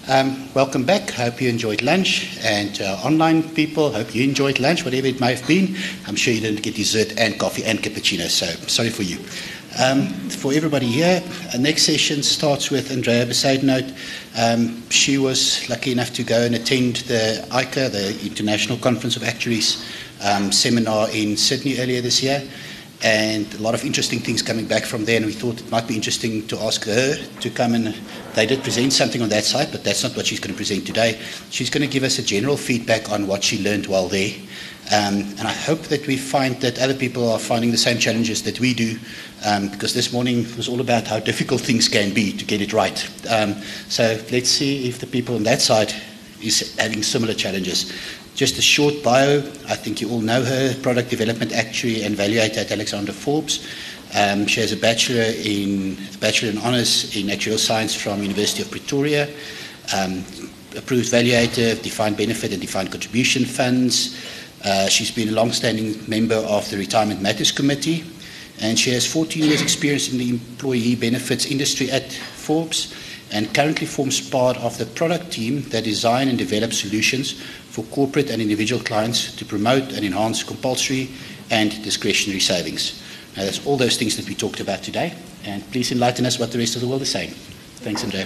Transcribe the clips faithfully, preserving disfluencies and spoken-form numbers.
Um, welcome back. Hope you enjoyed lunch. And uh, online people, hope you enjoyed lunch, whatever it may have been. I'm sure you didn't get dessert and coffee and cappuccino, so sorry for you. Um, for everybody here, our next session starts with Andrea Bezuidenhout. Um, she was lucky enough to go and attend the I C A, the International Conference of Actuaries um, seminar in Sydney earlier this year. And a lot of interesting things coming back from there, and we thought it might be interesting to ask her to come and, they did present something on that side, but that's not what she's going to present today. She's going to give us a general feedback on what she learned while there. Um, and I hope that we find that other people are finding the same challenges that we do, um, because this morning was all about how difficult things can be to get it right. Um, so let's see if the people on that side is having similar challenges. Just a short bio. I think you all know her, product development actuary and valuator at Alexander Forbes. Um, she has a bachelor in bachelor in honours in actuarial science from University of Pretoria. Um, approved valuator, defined benefit and defined contribution funds. Uh, she's been a long-standing member of the Retirement Matters Committee, and she has fourteen years' experience in the employee benefits industry at Forbes, and currently forms part of the product team that design and develop solutions for corporate and individual clients to promote and enhance compulsory and discretionary savings. Now, that's all those things that we talked about today, and please enlighten us what the rest of the world is saying. Thanks, Andrea.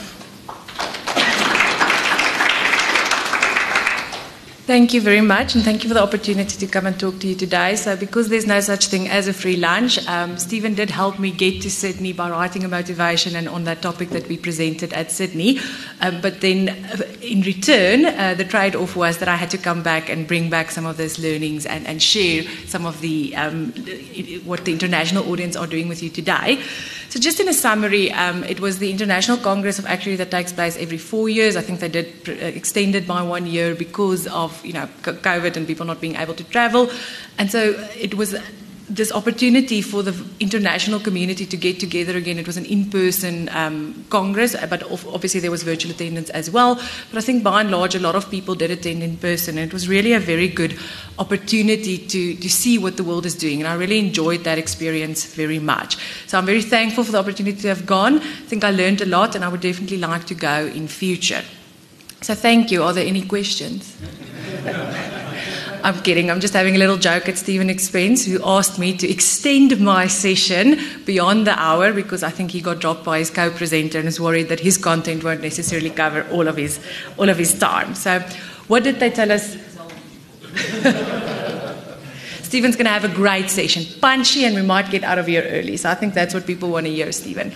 Thank you very much, and thank you for the opportunity to come and talk to you today. So because there's no such thing as a free lunch, um, Stephen did help me get to Sydney by writing a motivation and on that topic that we presented at Sydney. Um, but then in return, uh, the trade-off was that I had to come back and bring back some of those learnings and, and share some of the um, what the international audience are doing with you today. So just in a summary, um, it was the International Congress of Actuary that takes place every four years. I think they did uh, extend it by one year because of you know, COVID and people not being able to travel. And so it was this opportunity for the international community to get together again. It was an in-person um, Congress, but obviously there was virtual attendance as well. But I think by and large, a lot of people did attend in person. And it was really a very good opportunity to, to see what the world is doing. And I really enjoyed that experience very much. So I'm very thankful for the opportunity to have gone. I think I learned a lot, and I would definitely like to go in future. So thank you. Are there any questions? I'm kidding. I'm just having a little joke at Stephen's expense, who asked me to extend my session beyond the hour because I think he got dropped by his co-presenter and is worried that his content won't necessarily cover all of his all of his time. So what did they tell us? Stephen's going to have a great session, punchy, and we might get out of here early. So I think that's what people want to hear, Stephen.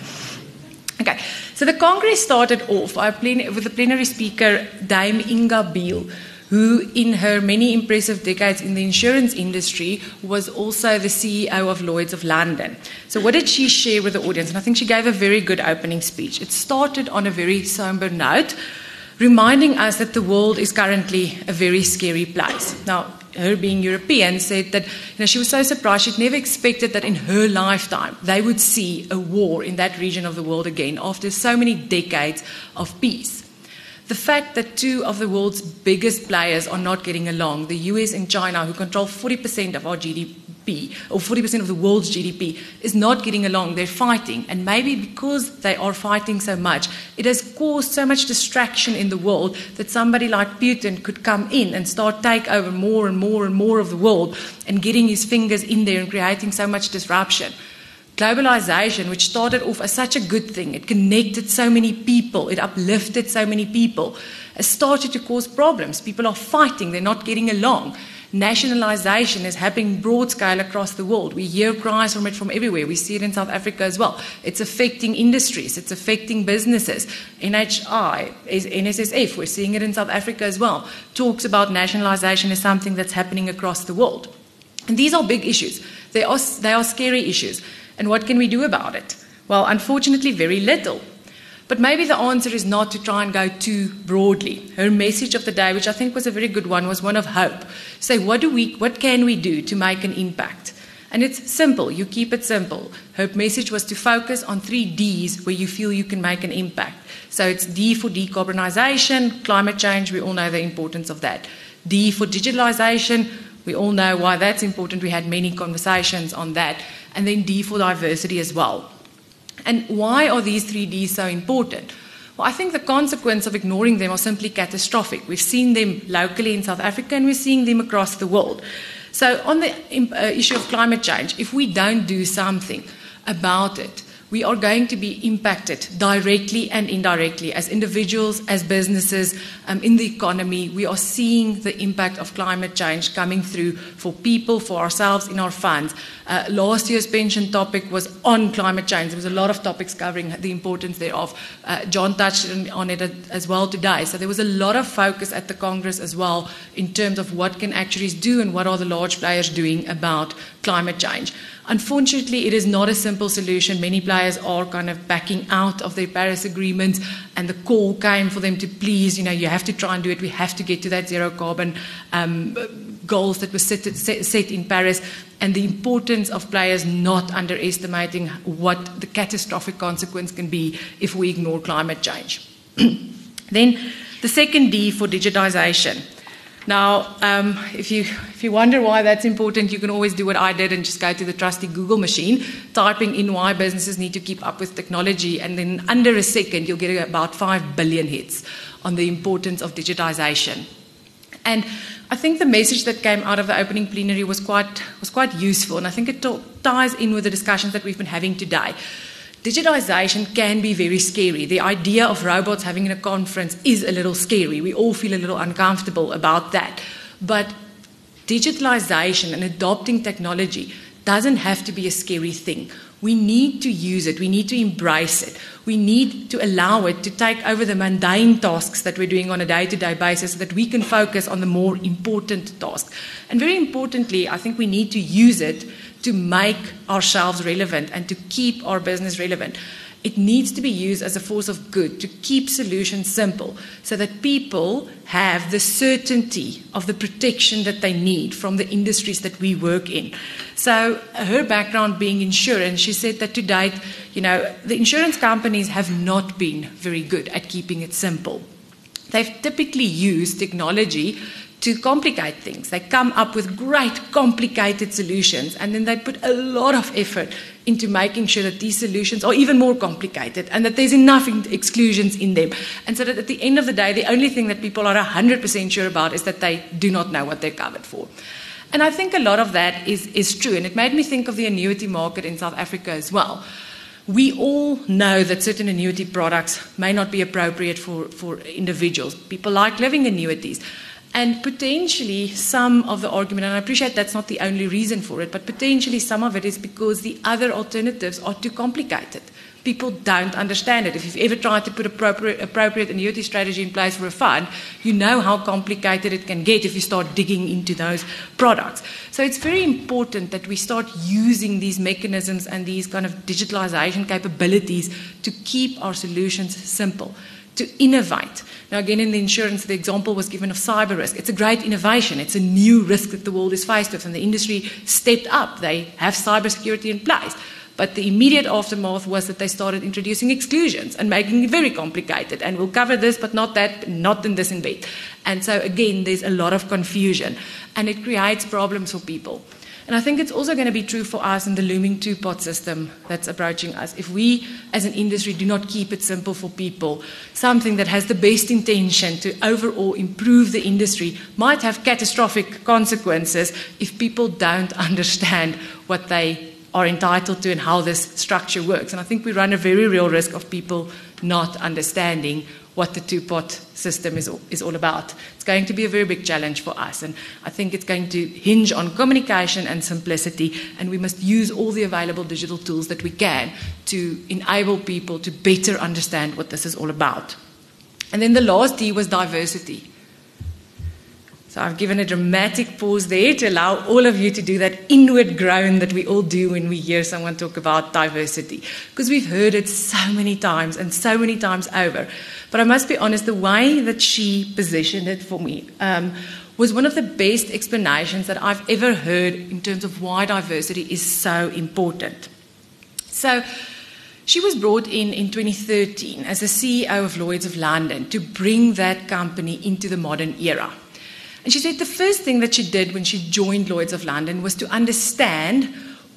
Okay, so the Congress started off with the plenary speaker, Dame Inga Beale, who in her many impressive decades in the insurance industry was also the C E O of Lloyd's of London. So what did she share with the audience? And I think she gave a very good opening speech. It started on a very somber note, reminding us that the world is currently a very scary place. Now, her being European said that you know, she was so surprised she'd never expected that in her lifetime they would see a war in that region of the world again after so many decades of peace. The fact that two of the world's biggest players are not getting along, the U S and China, who control forty percent of our G D P, or forty percent of the world's G D P, is not getting along. They're fighting. And maybe because they are fighting so much, it has caused so much distraction in the world that somebody like Putin could come in and start take over more and more and more of the world and getting his fingers in there and creating so much disruption. Globalization, which started off as such a good thing, it connected so many people, it uplifted so many people, has started to cause problems. People are fighting, they're not getting along. Nationalization is happening broad scale across the world. We hear cries from it from everywhere. We see it in South Africa as well. It's affecting industries, it's affecting businesses. N H I, N S S F, we're seeing it in South Africa as well, talks about nationalization as something that's happening across the world. And these are big issues. They are, they are scary issues. And what can we do about it? Well, unfortunately, very little. But maybe the answer is not to try and go too broadly. Her message of the day, which I think was a very good one, was one of hope. Say, what do we, what can we do to make an impact? And it's simple. You keep it simple. Her message was to focus on three Ds where you feel you can make an impact. So it's D for decarbonization, climate change. We all know the importance of that. D for digitalization. We all know why that's important. We had many conversations on that. And then D for diversity as well. And why are these three Ds so important? Well, I think the consequence of ignoring them are simply catastrophic. We've seen them locally in South Africa and we're seeing them across the world. So on the uh, issue of climate change, if we don't do something about it, we are going to be impacted directly and indirectly as individuals, as businesses, um, in the economy. We are seeing the impact of climate change coming through for people, for ourselves, in our funds. Uh, last year's pension topic was on climate change. There was a lot of topics covering the importance thereof. Uh, John touched on it as well today. So there was a lot of focus at the Congress as well in terms of what can actuaries do and what are the large players doing about climate change. Unfortunately, it is not a simple solution. Many players are kind of backing out of their Paris agreements, and the call came for them to please, you know, you have to try and do it. We have to get to that zero carbon um, goals that were set, set, set in Paris, and the importance of players not underestimating what the catastrophic consequence can be if we ignore climate change. Then the second D for digitization. Now, um, if you if you wonder why that's important, you can always do what I did and just go to the trusty Google machine, typing in why businesses need to keep up with technology, and then under a second you'll get about five billion hits on the importance of digitization. And I think the message that came out of the opening plenary was quite was quite useful, and I think it t- ties in with the discussions that we've been having today. Digitalization can be very scary. The idea of robots having a conference is a little scary. We all feel a little uncomfortable about that. But digitalization and adopting technology doesn't have to be a scary thing. We need to use it. We need to embrace it. We need to allow it to take over the mundane tasks that we're doing on a day-to-day basis so that we can focus on the more important tasks. And very importantly, I think we need to use it to make ourselves relevant and to keep our business relevant. It needs to be used as a force of good to keep solutions simple so that people have the certainty of the protection that they need from the industries that we work in. So her background being insurance, she said that to date, you know, the insurance companies have not been very good at keeping it simple. They've typically used technology to complicate things. They come up with great, complicated solutions, and then they put a lot of effort into making sure that these solutions are even more complicated and that there's enough exclusions in them. And so that at the end of the day, the only thing that people are one hundred percent sure about is that they do not know what they're covered for. And I think a lot of that is, is true, and it made me think of the annuity market in South Africa as well. We all know that certain annuity products may not be appropriate for, for individuals. People like living annuities. And potentially some of the argument, and I appreciate that's not the only reason for it, but potentially some of it is because the other alternatives are too complicated. People don't understand it. If you've ever tried to put appropriate, appropriate annuity strategy in place for a fund, you know how complicated it can get if you start digging into those products. So it's very important that we start using these mechanisms and these kind of digitalization capabilities to keep our solutions simple, to innovate. Now, again, in the insurance, the example was given of cyber risk. It's a great innovation. It's a new risk that the world is faced with, and the industry stepped up. They have cybersecurity in place. But the immediate aftermath was that they started introducing exclusions and making it very complicated. And we'll cover this, but not that, not in this embed. And so, again, there's a lot of confusion, and it creates problems for people. And I think it's also going to be true for us in the looming two-pot system that's approaching us. If we, as an industry, do not keep it simple for people, something that has the best intention to overall improve the industry might have catastrophic consequences if people don't understand what they are entitled to and how this structure works. And I think we run a very real risk of people not understanding what the two-pot system is, is all about. It's going to be a very big challenge for us, and I think it's going to hinge on communication and simplicity, and we must use all the available digital tools that we can to enable people to better understand what this is all about. And then the last D was diversity. So I've given a dramatic pause there to allow all of you to do that inward groan that we all do when we hear someone talk about diversity, because we've heard it so many times and so many times over. But I must be honest, the way that she positioned it for me um, was one of the best explanations that I've ever heard in terms of why diversity is so important. So she was brought in in twenty thirteen as the C E O of Lloyd's of London to bring that company into the modern era. And she said the first thing that she did when she joined Lloyd's of London was to understand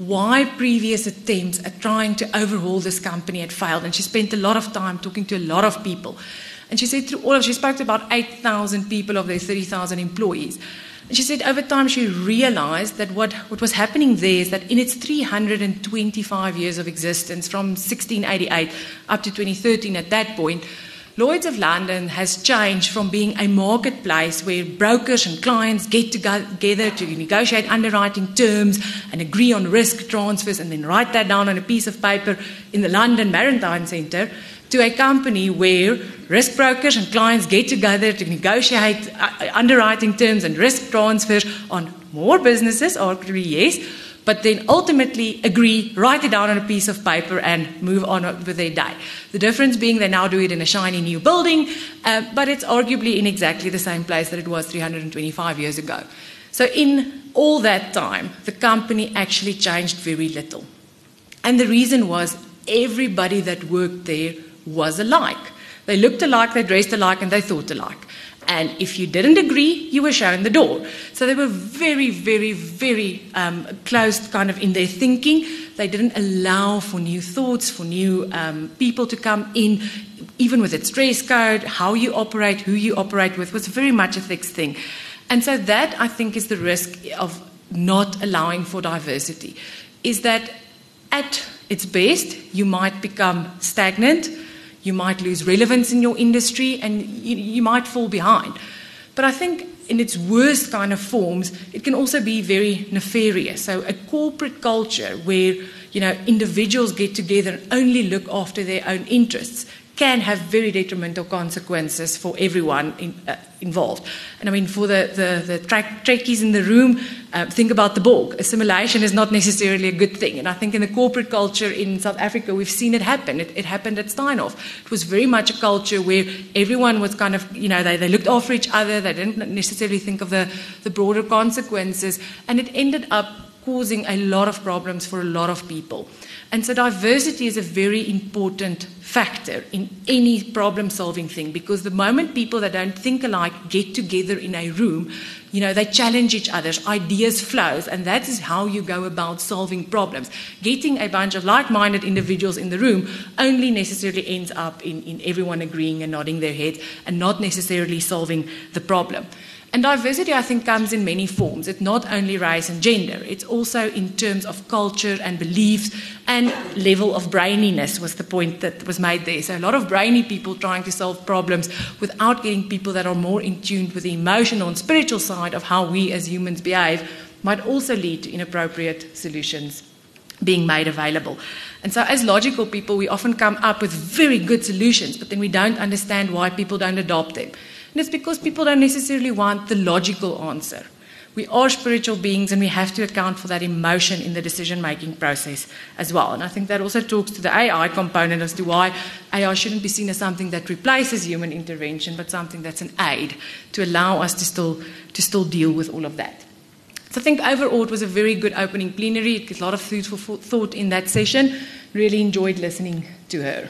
why previous attempts at trying to overhaul this company had failed. And she spent a lot of time talking to a lot of people. And she said through all of, she spoke to about eight thousand people of their thirty thousand employees. And she said over time she realized that what, what was happening there is that in its three hundred twenty-five years of existence, from sixteen eighty-eight up to twenty thirteen at that point, Lloyd's of London has changed from being a marketplace where brokers and clients get together to negotiate underwriting terms and agree on risk transfers and then write that down on a piece of paper in the London Maritime Centre, to a company where risk brokers and clients get together to negotiate underwriting terms and risk transfers on more businesses, arguably yes, but then ultimately agree, write it down on a piece of paper and move on with their day. The difference being they now do it in a shiny new building, uh, but it's arguably in exactly the same place that it was three hundred twenty-five years ago. So in all that time, the company actually changed very little. And the reason was everybody that worked there was alike. They looked alike, they dressed alike, and they thought alike. And if you didn't agree, you were shown the door. So they were very, very, very um, closed kind of in their thinking. They didn't allow for new thoughts, for new um, people to come in, even with its dress code, how you operate, who you operate with, was very much a fixed thing. And so that, I think, is the risk of not allowing for diversity, is that at its best, you might become stagnant, you might lose relevance in your industry, and you, you might fall behind. But I think in its worst kind of forms, it can also be very nefarious. So a corporate culture where, you know, individuals get together and only look after their own interests can have very detrimental consequences for everyone in, uh, involved. And I mean, for the, the, the track, trekkies in the room, uh, think about the Borg. Assimilation is not necessarily a good thing. And I think in the corporate culture in South Africa, we've seen it happen. It, it happened at Steinhoff. It was very much a culture where everyone was kind of, you know, they, they looked after each other. They didn't necessarily think of the, the broader consequences. And it ended up causing a lot of problems for a lot of people. And so diversity is a very important factor in any problem-solving thing, because the moment people that don't think alike get together in a room, you know, they challenge each other's ideas flows, and that is how you go about solving problems. Getting a bunch of like-minded individuals in the room only necessarily ends up in, in everyone agreeing and nodding their heads and not necessarily solving the problem. And diversity, I think, comes in many forms. It's not only race and gender. It's also in terms of culture and beliefs and level of braininess was the point that was made there. So a lot of brainy people trying to solve problems without getting people that are more in tune with the emotional and spiritual side of how we as humans behave might also lead to inappropriate solutions being made available. And so as logical people, we often come up with very good solutions, but then we don't understand why people don't adopt them. And it's because people don't necessarily want the logical answer. We are spiritual beings, and we have to account for that emotion in the decision-making process as well. And I think that also talks to the A I component as to why A I shouldn't be seen as something that replaces human intervention, but something that's an aid to allow us to still, to still deal with all of that. So I think overall it was a very good opening plenary. It gets a lot of food for thought in that session. Really enjoyed listening to her.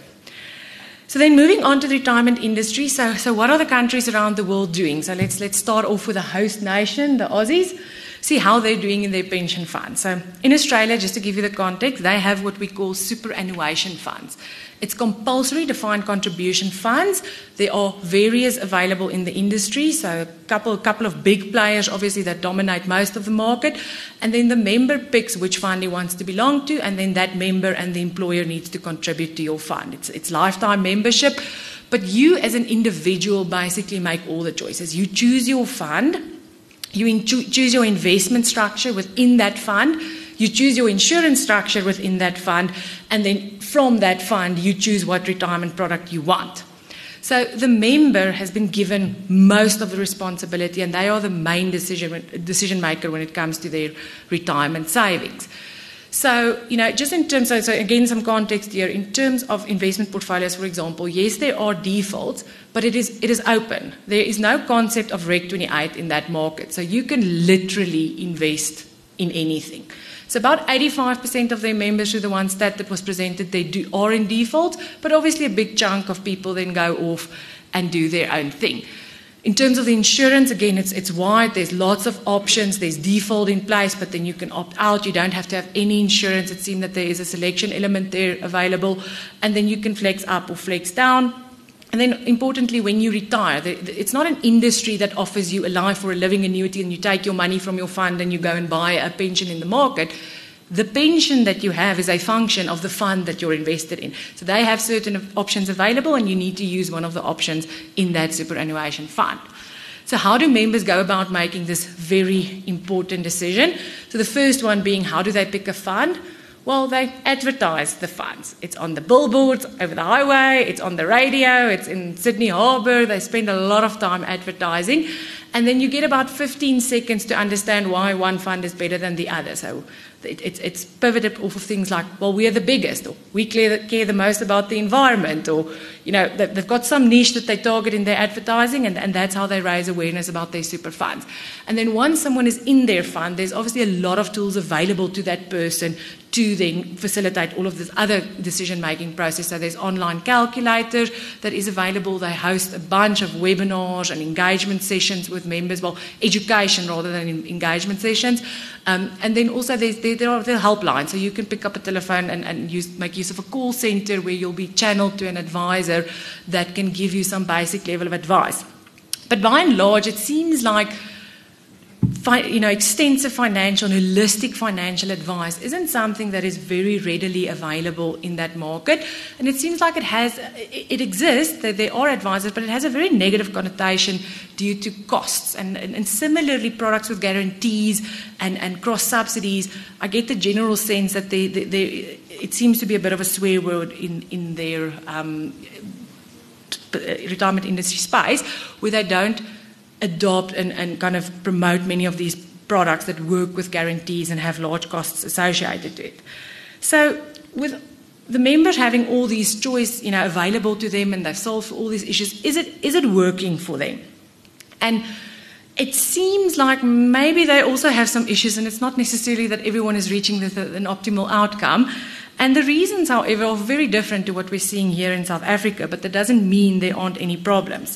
So then moving on to the retirement industry, so, so what are the countries around the world doing? So let's, let's start off with the host nation, the Aussies, see how they're doing in their pension funds. So in Australia, just to give you the context, they have what we call superannuation funds. It's compulsory defined contribution funds. There are various available in the industry, so a couple, couple of big players, obviously, that dominate most of the market. And then the member picks which fund he wants to belong to, and then that member and the employer needs to contribute to your fund. It's, it's lifetime membership, but you as an individual basically make all the choices. You choose your fund, you choose your investment structure within that fund, you choose your insurance structure within that fund, and then from that fund, you choose what retirement product you want. So the member has been given most of the responsibility, and they are the main decision, decision maker when it comes to their retirement savings. So, you know, just in terms of, so again, some context here, in terms of investment portfolios, for example, yes, there are defaults, but it is, it is open. There is no concept of Reg twenty-eight in that market. So you can literally invest in anything. So about eighty-five percent of their members, through the one stat that was presented, they do, are in default, but obviously a big chunk of people then go off and do their own thing. In terms of the insurance, again, it's, it's wide. There's lots of options. There's default in place, but then you can opt out. You don't have to have any insurance. It seems that there is a selection element there available. And then you can flex up or flex down. And then, importantly, when you retire, the, the, it's not an industry that offers you a life or a living annuity and you take your money from your fund and you go and buy a pension in the market. The pension that you have is a function of the fund that you're invested in. So they have certain options available and you need to use one of the options in that superannuation fund. So how do members go about making this very important decision? So the first one being, how do they pick a fund? Well, they advertise the funds. It's on the billboards over the highway, it's on the radio, it's in Sydney Harbour. They spend a lot of time advertising. And then you get about fifteen seconds to understand why one fund is better than the other. So it, it's, it's pivoted off of things like, well, we're the biggest, or we care, care the most about the environment, or, you know, they've got some niche that they target in their advertising, and, and that's how they raise awareness about their super funds. And then once someone is in their fund, there's obviously a lot of tools available to that person to then facilitate all of this other decision-making process. So there's online calculator that is available. They host a bunch of webinars and engagement sessions with members, well, education rather than engagement sessions. Um, and then also there's, there, there are the helplines. So you can pick up a telephone and, and use, make use of a call center where you'll be channeled to an advisor that can give you some basic level of advice. But by and large, it seems like you know, extensive financial and holistic financial advice isn't something that is very readily available in that market. And it seems like it has, it exists, that there are advisors, but it has a very negative connotation due to costs. And, and, and similarly, products with guarantees and, and cross-subsidies, I get the general sense that they, they, they, it seems to be a bit of a swear word in, in their um, retirement industry space, where they don't adopt and, and kind of promote many of these products that work with guarantees and have large costs associated to it. So with the members having all these choice, you know, available to them and they've solved all these issues, is it is it working for them? And it seems like maybe they also have some issues, and it's not necessarily that everyone is reaching the, an optimal outcome. And the reasons, however, are very different to what we're seeing here in South Africa, but that doesn't mean there aren't any problems.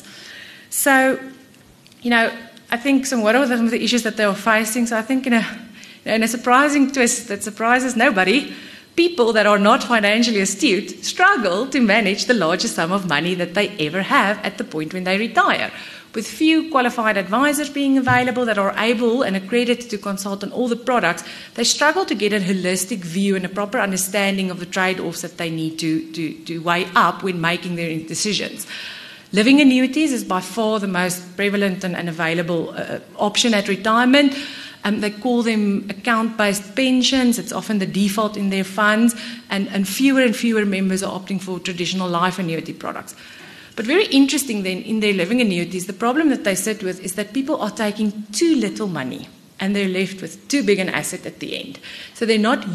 So, you know, I think some, what are some of the issues that they are facing? So I think in a, in a surprising twist that surprises nobody, people that are not financially astute struggle to manage the largest sum of money that they ever have at the point when they retire. With few qualified advisors being available that are able and accredited to consult on all the products, they struggle to get a holistic view and a proper understanding of the trade-offs that they need to, to, to weigh up when making their decisions. Living annuities is by far the most prevalent and, and available uh, option at retirement. Um, they call them account-based pensions. It's often the default in their funds, and, and fewer and fewer members are opting for traditional life annuity products. But very interesting then, in their living annuities, the problem that they sit with is that people are taking too little money and they're left with too big an asset at the end. So they're not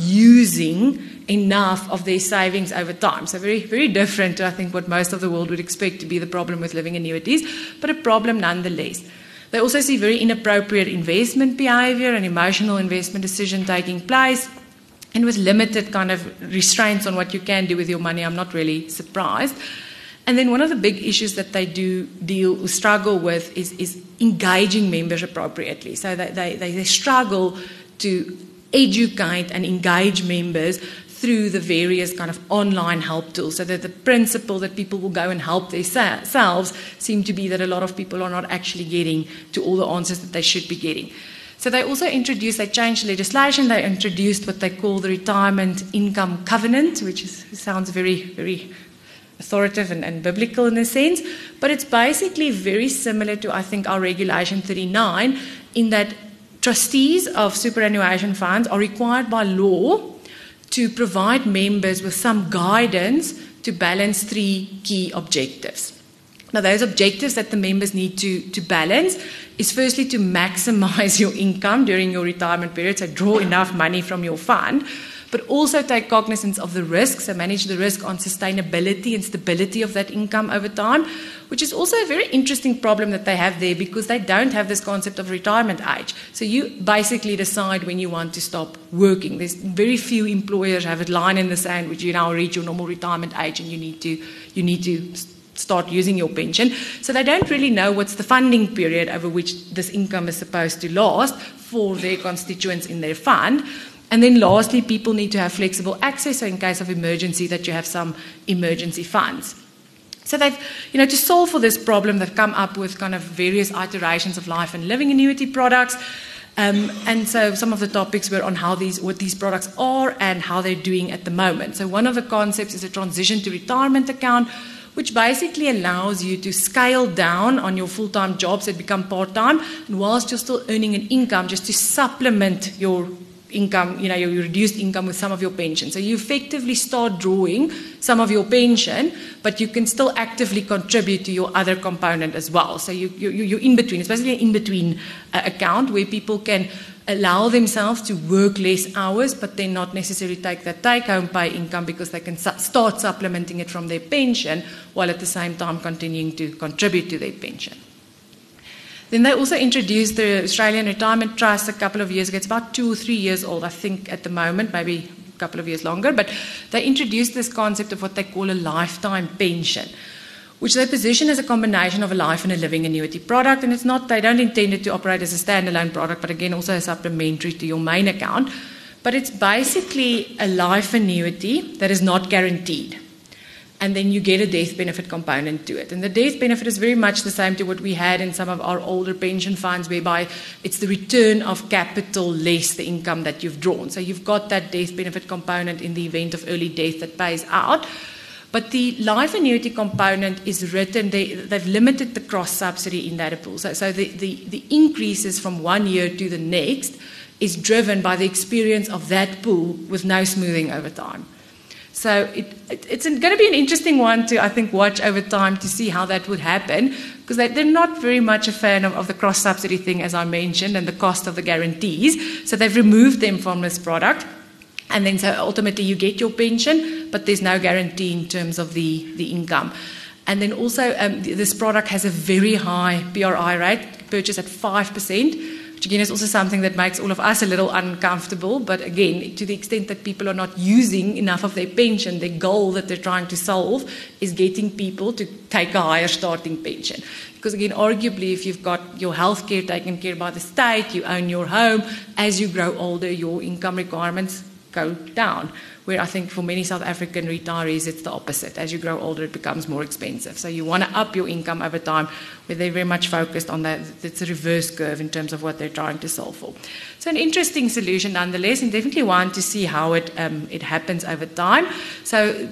using enough of their savings over time. So very, very different to, I think, what most of the world would expect to be the problem with living annuities, but a problem nonetheless. They also see very inappropriate investment behavior and emotional investment decision taking place. And with limited kind of restraints on what you can do with your money, I'm not really surprised. And then one of the big issues that they do deal struggle with is, is engaging members appropriately. So they, they, they struggle to educate and engage members through the various kind of online help tools. So that the principle that people will go and help themselves seem to be that a lot of people are not actually getting to all the answers that they should be getting. So they also introduced, they changed legislation, they introduced what they call the Retirement Income Covenant, which is, sounds very, very authoritative and, and biblical in a sense, but it's basically very similar to, I think, our Regulation thirty-nine, in that trustees of superannuation funds are required by law to provide members with some guidance to balance three key objectives. Now, those objectives that the members need to, to balance is firstly to maximize your income during your retirement period, so draw enough money from your fund, but also take cognizance of the risks and manage the risk on sustainability and stability of that income over time, which is also a very interesting problem that they have there, because they don't have this concept of retirement age. So you basically decide when you want to stop working. There's very few employers have a line in the sand which you now reach your normal retirement age and you need to you need to start using your pension. So they don't really know what's the funding period over which this income is supposed to last for their constituents in their fund. And then lastly, people need to have flexible access, so in case of emergency that you have some emergency funds. So they've, you know, to solve for this problem, they've come up with kind of various iterations of life and living annuity products. Um, and so some of the topics were on how these, what these products are and how they're doing at the moment. So one of the concepts is a transition to retirement account, which basically allows you to scale down on your full-time jobs that become part-time, and whilst you're still earning an income, just to supplement your income, you know, your reduced income with some of your pension. So you effectively start drawing some of your pension, but you can still actively contribute to your other component as well. So you, you, you're in between. It's basically an in-between uh, account where people can allow themselves to work less hours, but then not necessarily take that take-home pay income because they can su- start supplementing it from their pension while at the same time continuing to contribute to their pension. Then they also introduced the Australian Retirement Trust a couple of years ago. It's about two or three years old, I think, at the moment, maybe a couple of years longer. But they introduced this concept of what they call a lifetime pension, which they position as a combination of a life and a living annuity product. And it's not, they don't intend it to operate as a standalone product, but again, also a supplementary to your main account. But it's basically a life annuity that is not guaranteed. And then you get a death benefit component to it. And the death benefit is very much the same to what we had in some of our older pension funds, whereby it's the return of capital less the income that you've drawn. So you've got that death benefit component in the event of early death that pays out. But the life annuity component is written, they, they've limited the cross-subsidy in that pool. So, so the, the, the increases from one year to the next is driven by the experience of that pool with no smoothing over time. So it, it, it's going to be an interesting one to, I think, watch over time to see how that would happen, because they, they're not very much a fan of, of the cross-subsidy thing, as I mentioned, and the cost of the guarantees. So they've removed them from this product. And then so ultimately you get your pension, but there's no guarantee in terms of the, the income. And then also um, this product has a very high P R I rate, purchased at five percent, which again is also something that makes all of us a little uncomfortable. But again, to the extent that people are not using enough of their pension, their goal that they're trying to solve is getting people to take a higher starting pension. Because again, arguably, if you've got your health care taken care by the state, you own your home, as you grow older, your income requirements go down. Where I think for many South African retirees, it's the opposite. As you grow older, it becomes more expensive. So you want to up your income over time, where they're very much focused on that. It's a reverse curve in terms of what they're trying to solve for. So an interesting solution nonetheless, and definitely one to see how it um, it happens over time. So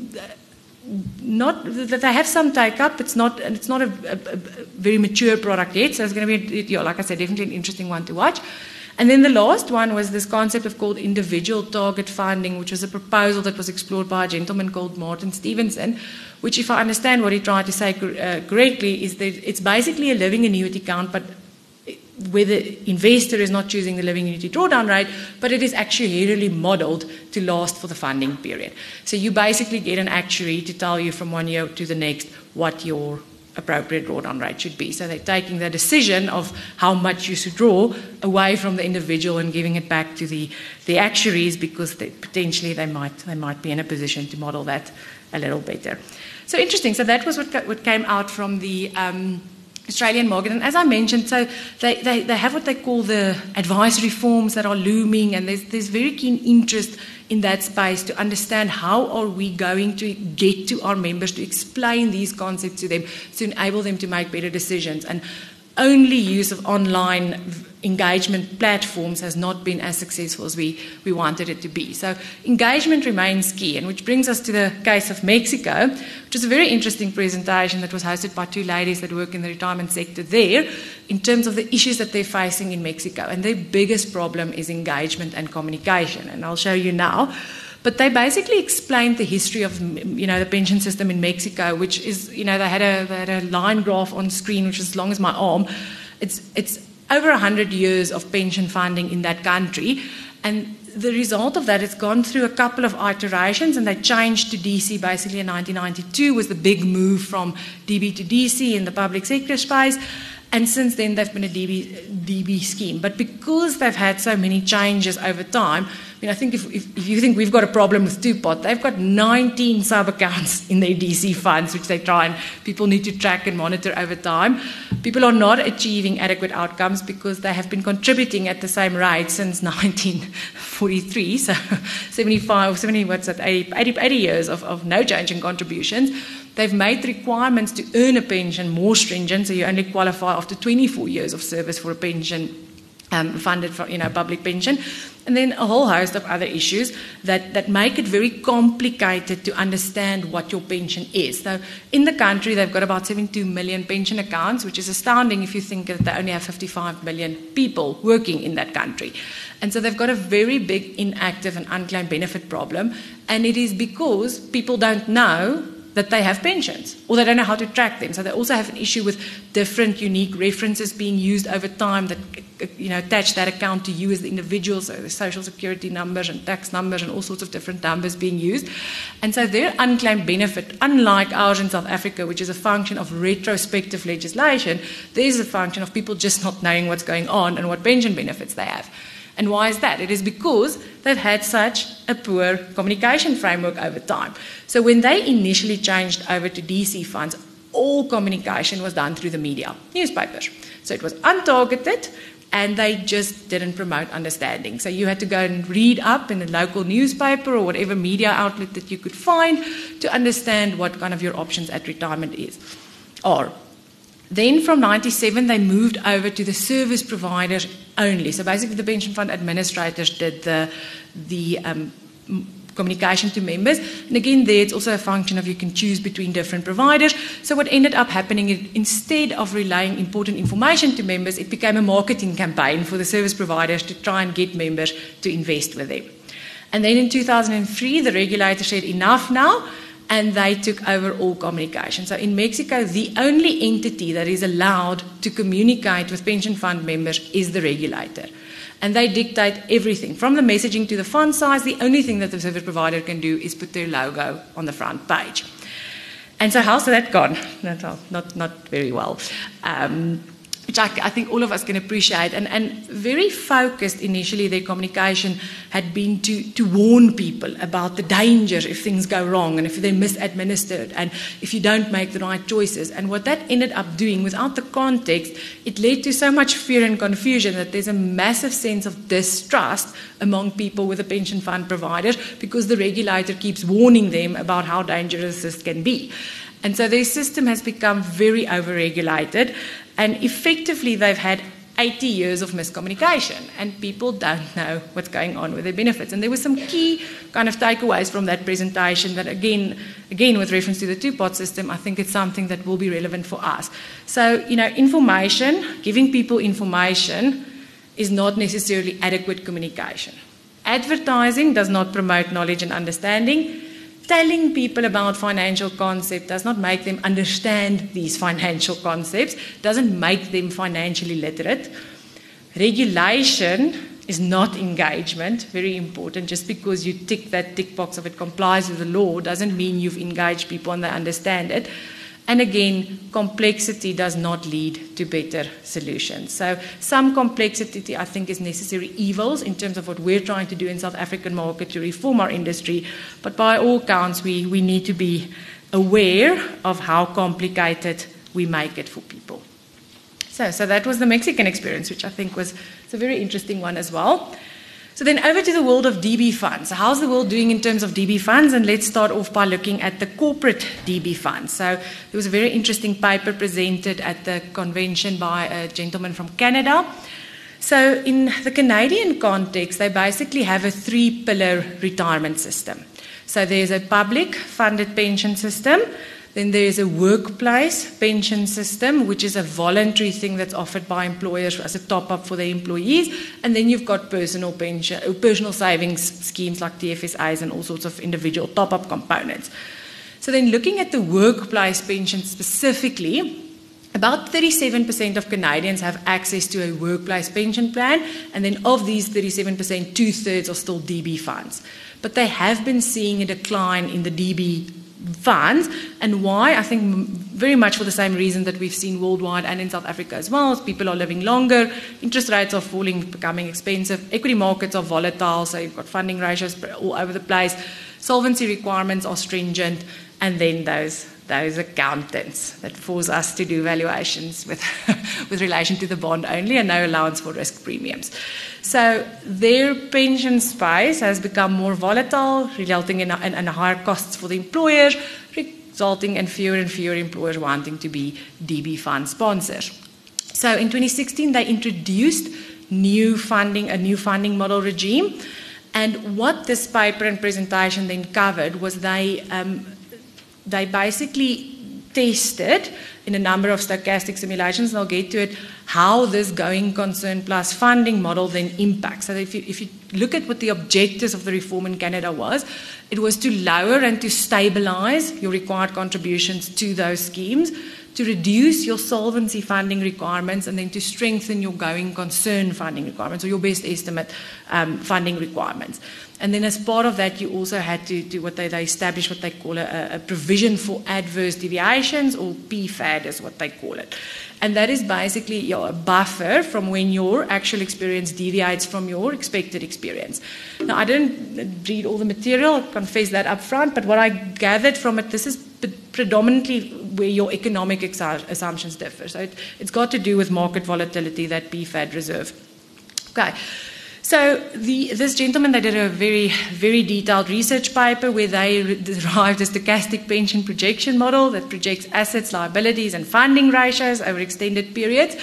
not that they have some take up. It's not it's not a, a, a very mature product yet. So it's going to be, you know, like I said, definitely an interesting one to watch. And then the last one was this concept of called individual target funding, which was a proposal that was explored by a gentleman called Martin Stevenson, which, if I understand what he tried to say uh, correctly, is that it's basically a living annuity account, but where the investor is not choosing the living annuity drawdown rate, but it is actuarially modeled to last for the funding period. So you basically get an actuary to tell you from one year to the next what your appropriate drawdown rate should be. So they're taking the decision of how much you should draw away from the individual and giving it back to the, the actuaries, because they, potentially they might they might be in a position to model that a little better. So interesting. So that was what, what came out from the um, Australian market. And as I mentioned, so they, they, they have what they call the advisory forms that are looming, and there's, there's very keen interest in that space to understand how are we going to get to our members to explain these concepts to them to enable them to make better decisions. And only use of online engagement platforms has not been as successful as we, we wanted it to be. So engagement remains key, and which brings us to the case of Mexico, which is a very interesting presentation that was hosted by two ladies that work in the retirement sector there in terms of the issues that they're facing in Mexico. And their biggest problem is engagement and communication, and I'll show you now. But they basically explained the history of, you know, the pension system in Mexico, which is, you know, they had a, they had a line graph on screen, which is as long as my arm. It's, it's over one hundred years of pension funding in that country. And the result of that, it's gone through a couple of iterations, and they changed to D C basically in nineteen ninety-two, was the big move from D B to D C in the public sector space. And since then, they've been a D B, D B scheme. But because they've had so many changes over time, I mean, I think if, if, if you think we've got a problem with Two-Pot, they've got nineteen sub-accounts in their D C funds, which they try and people need to track and monitor over time. People are not achieving adequate outcomes because they have been contributing at the same rate since nineteen forty-three, so seventy-five, seventy, what's that, eighty, eighty, eighty years of, of no change in contributions. They've made the requirements to earn a pension more stringent, so you only qualify after twenty-four years of service for a pension um, funded for, you know, public pension. And then a whole host of other issues that, that make it very complicated to understand what your pension is. So in the country, they've got about seventy-two million pension accounts, which is astounding if you think that they only have fifty-five million people working in that country. And so they've got a very big inactive and unclaimed benefit problem. And it is because people don't know that they have pensions, or they don't know how to track them. So they also have an issue with different unique references being used over time that, you know, attach that account to you as the individual, so the social security numbers and tax numbers and all sorts of different numbers being used. And so their unclaimed benefit, unlike ours in South Africa, which is a function of retrospective legislation, there's a function of people just not knowing what's going on and what pension benefits they have. And why is that? It is because they've had such a poor communication framework over time. So when they initially changed over to D C funds, all communication was done through the media, newspapers. So it was untargeted, and they just didn't promote understanding. So you had to go and read up in a local newspaper or whatever media outlet that you could find to understand what kind of your options at retirement is. Or then from ninety-seven, they moved over to the service providers only. So basically the pension fund administrators did the, the um, communication to members. And again, there it's also a function of you can choose between different providers. So what ended up happening is instead of relaying important information to members, it became a marketing campaign for the service providers to try and get members to invest with them. And then in two thousand three, the regulator said enough now, and they took over all communication. So in Mexico, the only entity that is allowed to communicate with pension fund members is the regulator. And they dictate everything. From the messaging to the fund size, the only thing that the service provider can do is put their logo on the front page. And so how's that gone? Not, not, not very well. Um, which I, I think all of us can appreciate. And, and very focused initially, their communication had been to, to warn people about the dangers if things go wrong and if they're misadministered and if you don't make the right choices. And what that ended up doing, without the context, it led to so much fear and confusion that there's a massive sense of distrust among people with the pension fund providers because the regulator keeps warning them about how dangerous this can be. And so their system has become very over-regulated, and effectively they've had eighty years of miscommunication, and people don't know what's going on with their benefits. And there were some key kind of takeaways from that presentation that, again, again with reference to the two-pot system, I think it's something that will be relevant for us. So, you know, information, giving people information is not necessarily adequate communication. Advertising does not promote knowledge and understanding. Telling people about financial concepts does not make them understand these financial concepts, doesn't make them financially literate. Regulation is not engagement, very important. Just because you tick that tick box of it complies with the law doesn't mean you've engaged people and they understand it. And again, complexity does not lead to better solutions. So some complexity, I think, is necessary evils in terms of what we're trying to do in South African market to reform our industry. But by all counts, we, we need to be aware of how complicated we make it for people. So, so that was the Mexican experience, which I think was it's a very interesting one as well. So then over to the world of D B funds. So how's the world doing in terms of D B funds? And let's start off by looking at the corporate D B funds. So there was a very interesting paper presented at the convention by a gentleman from Canada. So in the Canadian context, they basically have a three-pillar retirement system. So there's a public funded pension system. Then there is a workplace pension system, which is a voluntary thing that's offered by employers as a top-up for their employees. And then you've got personal pension, personal savings schemes like T F S As and all sorts of individual top-up components. So then looking at the workplace pension specifically, about thirty-seven percent of Canadians have access to a workplace pension plan. And then of these thirty-seven percent, two-thirds are still D B funds. But they have been seeing a decline in the D B funds, and why? I think very much for the same reason that we've seen worldwide and in South Africa as well. People are living longer, interest rates are falling, becoming expensive, equity markets are volatile, so you've got funding ratios all over the place, solvency requirements are stringent, and then those those accountants that force us to do valuations with, with relation to the bond only and no allowance for risk premiums. So their pension space has become more volatile, resulting in, in, in higher costs for the employers, resulting in fewer and fewer employers wanting to be D B fund sponsors. So in twenty sixteen, they introduced new funding, a new funding model regime. And what this paper and presentation then covered was they, um, they basically tested in a number of stochastic simulations, and I'll get to it, how this going concern plus funding model then impacts. So if you, if you look at what the objectives of the reform in Canada was, it was to lower and to stabilize your required contributions to those schemes, to reduce your solvency funding requirements, and then to strengthen your going concern funding requirements, or your best estimate um, funding requirements. And then as part of that, you also had to do what they, they established what they call a, a provision for adverse deviations, or P F A D is what they call it. And that is basically your buffer from when your actual experience deviates from your expected experience. Now, I didn't read all the material, I confess that up front, but what I gathered from it, this is predominantly where your economic assumptions differ. So it, it's got to do with market volatility, that P F A D reserve. Okay. So the, this gentleman, they did a very, very detailed research paper where they re- derived a stochastic pension projection model that projects assets, liabilities, and funding ratios over extended periods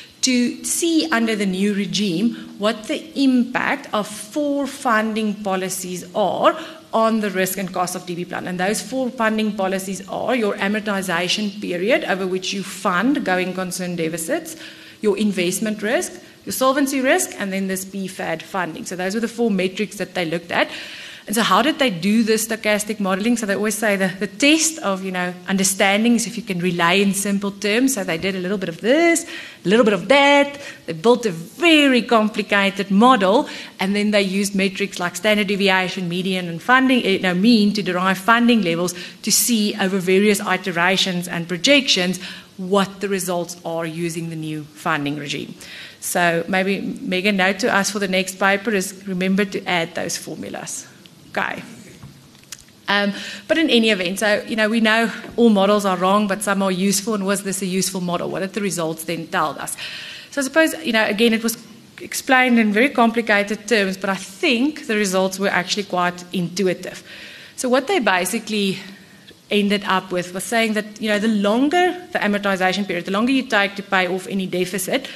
to see under the new regime what the impact of four funding policies are on the risk and cost of D B plan. And those four funding policies are your amortization period over which you fund going concern deficits, your investment risk, your solvency risk, and then this P F A D funding. So those were the four metrics that they looked at. And so how did they do this stochastic modeling? So they always say the, the test of, you know, understanding is if you can relay in simple terms. So they did a little bit of this, a little bit of that. They built a very complicated model, and then they used metrics like standard deviation, median, and funding, you know, mean to derive funding levels to see over various iterations and projections what the results are using the new funding regime. So maybe Megan, note to us for the next paper is remember to add those formulas. Okay. Um, but in any event, so, you know, we know all models are wrong, but some are useful, and was this a useful model? What did the results then tell us? So I suppose, you know, again, it was explained in very complicated terms, but I think the results were actually quite intuitive. So what they basically ended up with was saying that, you know, the longer the amortization period, the longer you take to pay off any deficit,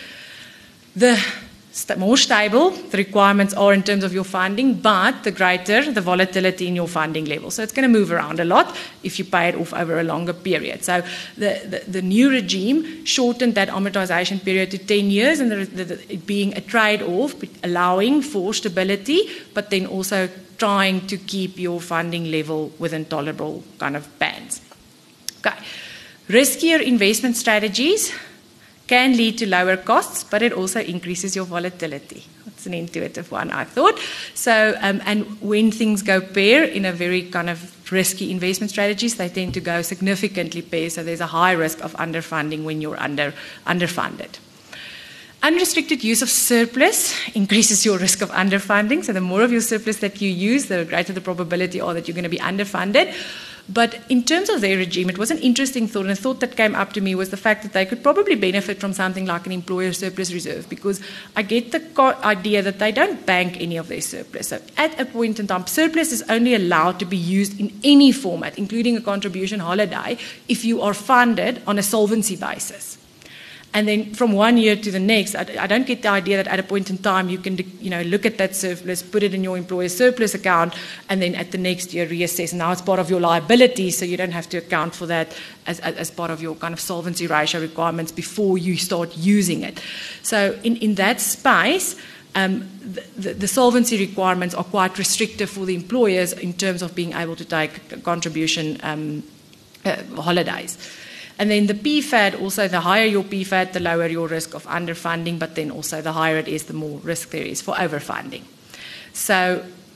the st- more stable the requirements are in terms of your funding, but the greater the volatility in your funding level. So it's going to move around a lot if you pay it off over a longer period. So the, the, the new regime shortened that amortization period to ten years, and the, the, the, it being a trade-off, allowing for stability, but then also trying to keep your funding level within tolerable kind of bands. Okay. Riskier investment strategies can lead to lower costs, but it also increases your volatility. That's an intuitive one, I thought. So, um, and when things go pair in a very kind of risky investment strategies, they tend to go significantly pair, so there's a high risk of underfunding when you're under underfunded. Unrestricted use of surplus increases your risk of underfunding. So the more of your surplus that you use, the greater the probability are that you're going to be underfunded. But in terms of their regime, it was an interesting thought, and a thought that came up to me was the fact that they could probably benefit from something like an employer surplus reserve, because I get the co- idea that they don't bank any of their surplus. So at a point in time, surplus is only allowed to be used in any format, including a contribution holiday, if you are funded on a solvency basis. And then from one year to the next, I, I don't get the idea that at a point in time you can, you know, look at that surplus, put it in your employer's surplus account, and then at the next year reassess. Now it's part of your liability, so you don't have to account for that as, as, as part of your kind of solvency ratio requirements before you start using it. So in, in that space, um, the, the, the solvency requirements are quite restrictive for the employers in terms of being able to take contribution um, uh, holidays. And then the P F A D, also the higher your P F A D, the lower your risk of underfunding, but then also the higher it is, the more risk there is for overfunding. So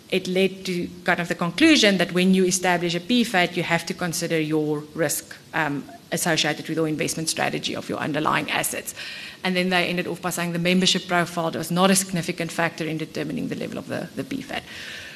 it led to kind of the conclusion that when you establish a P F A T, you have to consider your risk um, associated with your investment strategy of your underlying assets. And then they ended off by saying the membership profile was not a significant factor in determining the level of the, the P F A T.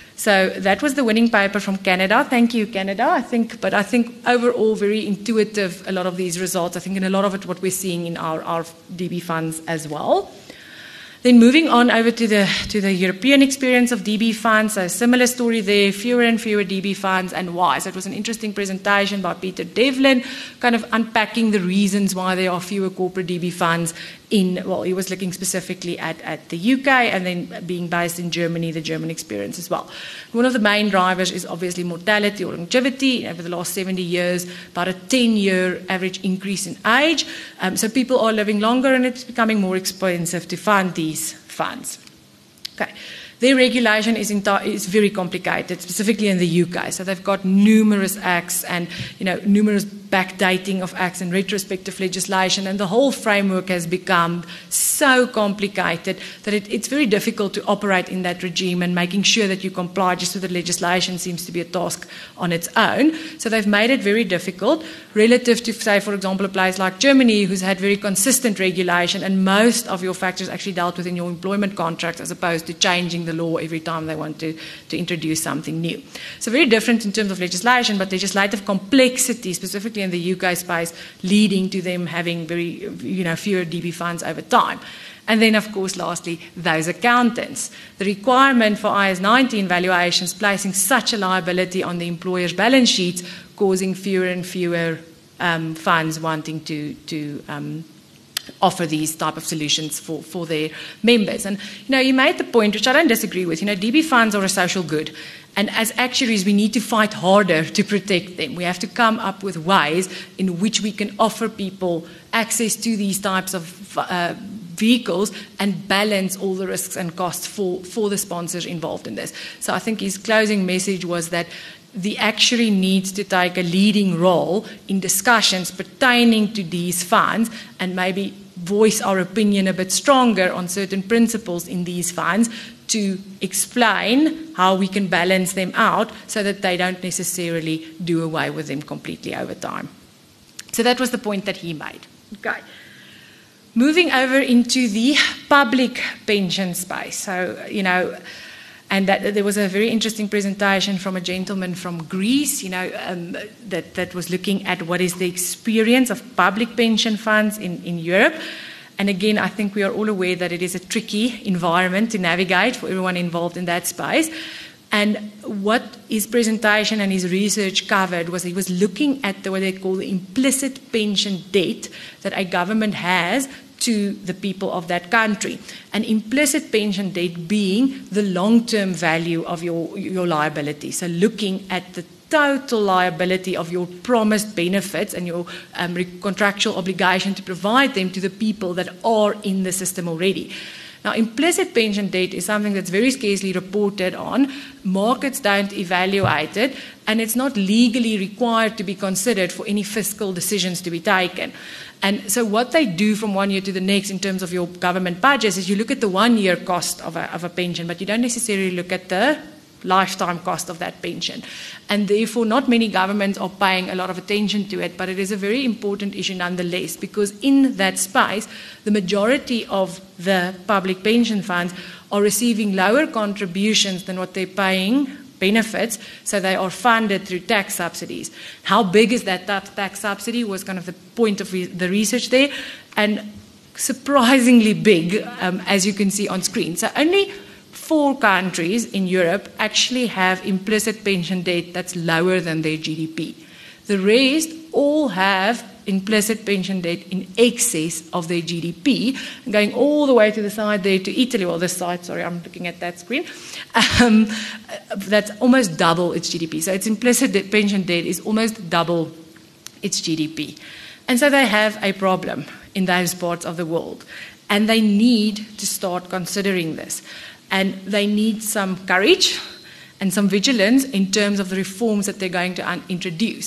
So that was the winning paper from Canada. Thank you, Canada. I think, but I think overall very intuitive, a lot of these results. I think in a lot of it what we're seeing in our, our D B funds as well. Then moving on over to the to the European experience of D B funds, a similar story there, fewer and fewer D B funds and why. So it was an interesting presentation by Peter Devlin, kind of unpacking the reasons why there are fewer corporate D B funds in, well, he was looking specifically at, at the U K and then being based in Germany, the German experience as well. One of the main drivers is obviously mortality or longevity. Over the last seventy years, about a ten-year average increase in age. Um, so people are living longer and it's becoming more expensive to fund these funds. Okay. Their regulation is, is very complicated, specifically in the U K. So they've got numerous acts and, you know, numerous backdating of acts and retrospective legislation, and the whole framework has become so complicated that it, it's very difficult to operate in that regime, and making sure that you comply just with the legislation seems to be a task on its own. So they've made it very difficult relative to, say, for example, a place like Germany, who's had very consistent regulation, and most of your factors actually dealt with in your employment contracts as opposed to changing the law every time they want to, to introduce something new. So very different in terms of legislation, but legislative complexity, specifically in the U K space, leading to them having very, you know, fewer D B funds over time. And then, of course, lastly, those accountants. The requirement for I A S nineteen valuations placing such a liability on the employer's balance sheets, causing fewer and fewer um, funds wanting to, to um, offer these type of solutions for, for their members. And, you know, you made the point, which I don't disagree with, you know, D B funds are a social good. And as actuaries, we need to fight harder to protect them. We have to come up with ways in which we can offer people access to these types of uh, vehicles and balance all the risks and costs for, for the sponsors involved in this. So I think his closing message was that the actuary needs to take a leading role in discussions pertaining to these funds and maybe voice our opinion a bit stronger on certain principles in these funds to explain how we can balance them out so that they don't necessarily do away with them completely over time. So that was the point that he made. Okay. Moving over into the public pension space. So, you know, and that, there was a very interesting presentation from a gentleman from Greece, you know, um, that, that was looking at what is the experience of public pension funds in, in Europe. And again, I think we are all aware that it is a tricky environment to navigate for everyone involved in that space. And what his presentation and his research covered was he was looking at the, what they call the implicit pension debt that a government has to the people of that country. An implicit pension debt being the long-term value of your, your liability. So looking at the total liability of your promised benefits and your um, contractual obligation to provide them to the people that are in the system already. Now, implicit pension debt is something that's very scarcely reported on. Markets don't evaluate it, and it's not legally required to be considered for any fiscal decisions to be taken. And so what they do from one year to the next in terms of your government budgets is you look at the one-year cost of a, of a pension, but you don't necessarily look at the lifetime cost of that pension. And therefore, not many governments are paying a lot of attention to it, but it is a very important issue nonetheless, because in that space, the majority of the public pension funds are receiving lower contributions than what they're paying benefits, so they are funded through tax subsidies. How big is that tax subsidy was kind of the point of re- the research there, and surprisingly big, um, as you can see on screen. So only four countries in Europe actually have implicit pension debt that's lower than their G D P. The rest all have implicit pension debt in excess of their G D P, going all the way to the side there to Italy, well, this side, sorry, I'm looking at that screen, um, that's almost double its G D P. So its implicit de- pension debt is almost double its G D P. And so they have a problem in those parts of the world, and they need to start considering this. And they need some courage and some vigilance in terms of the reforms that they're going to un- introduce.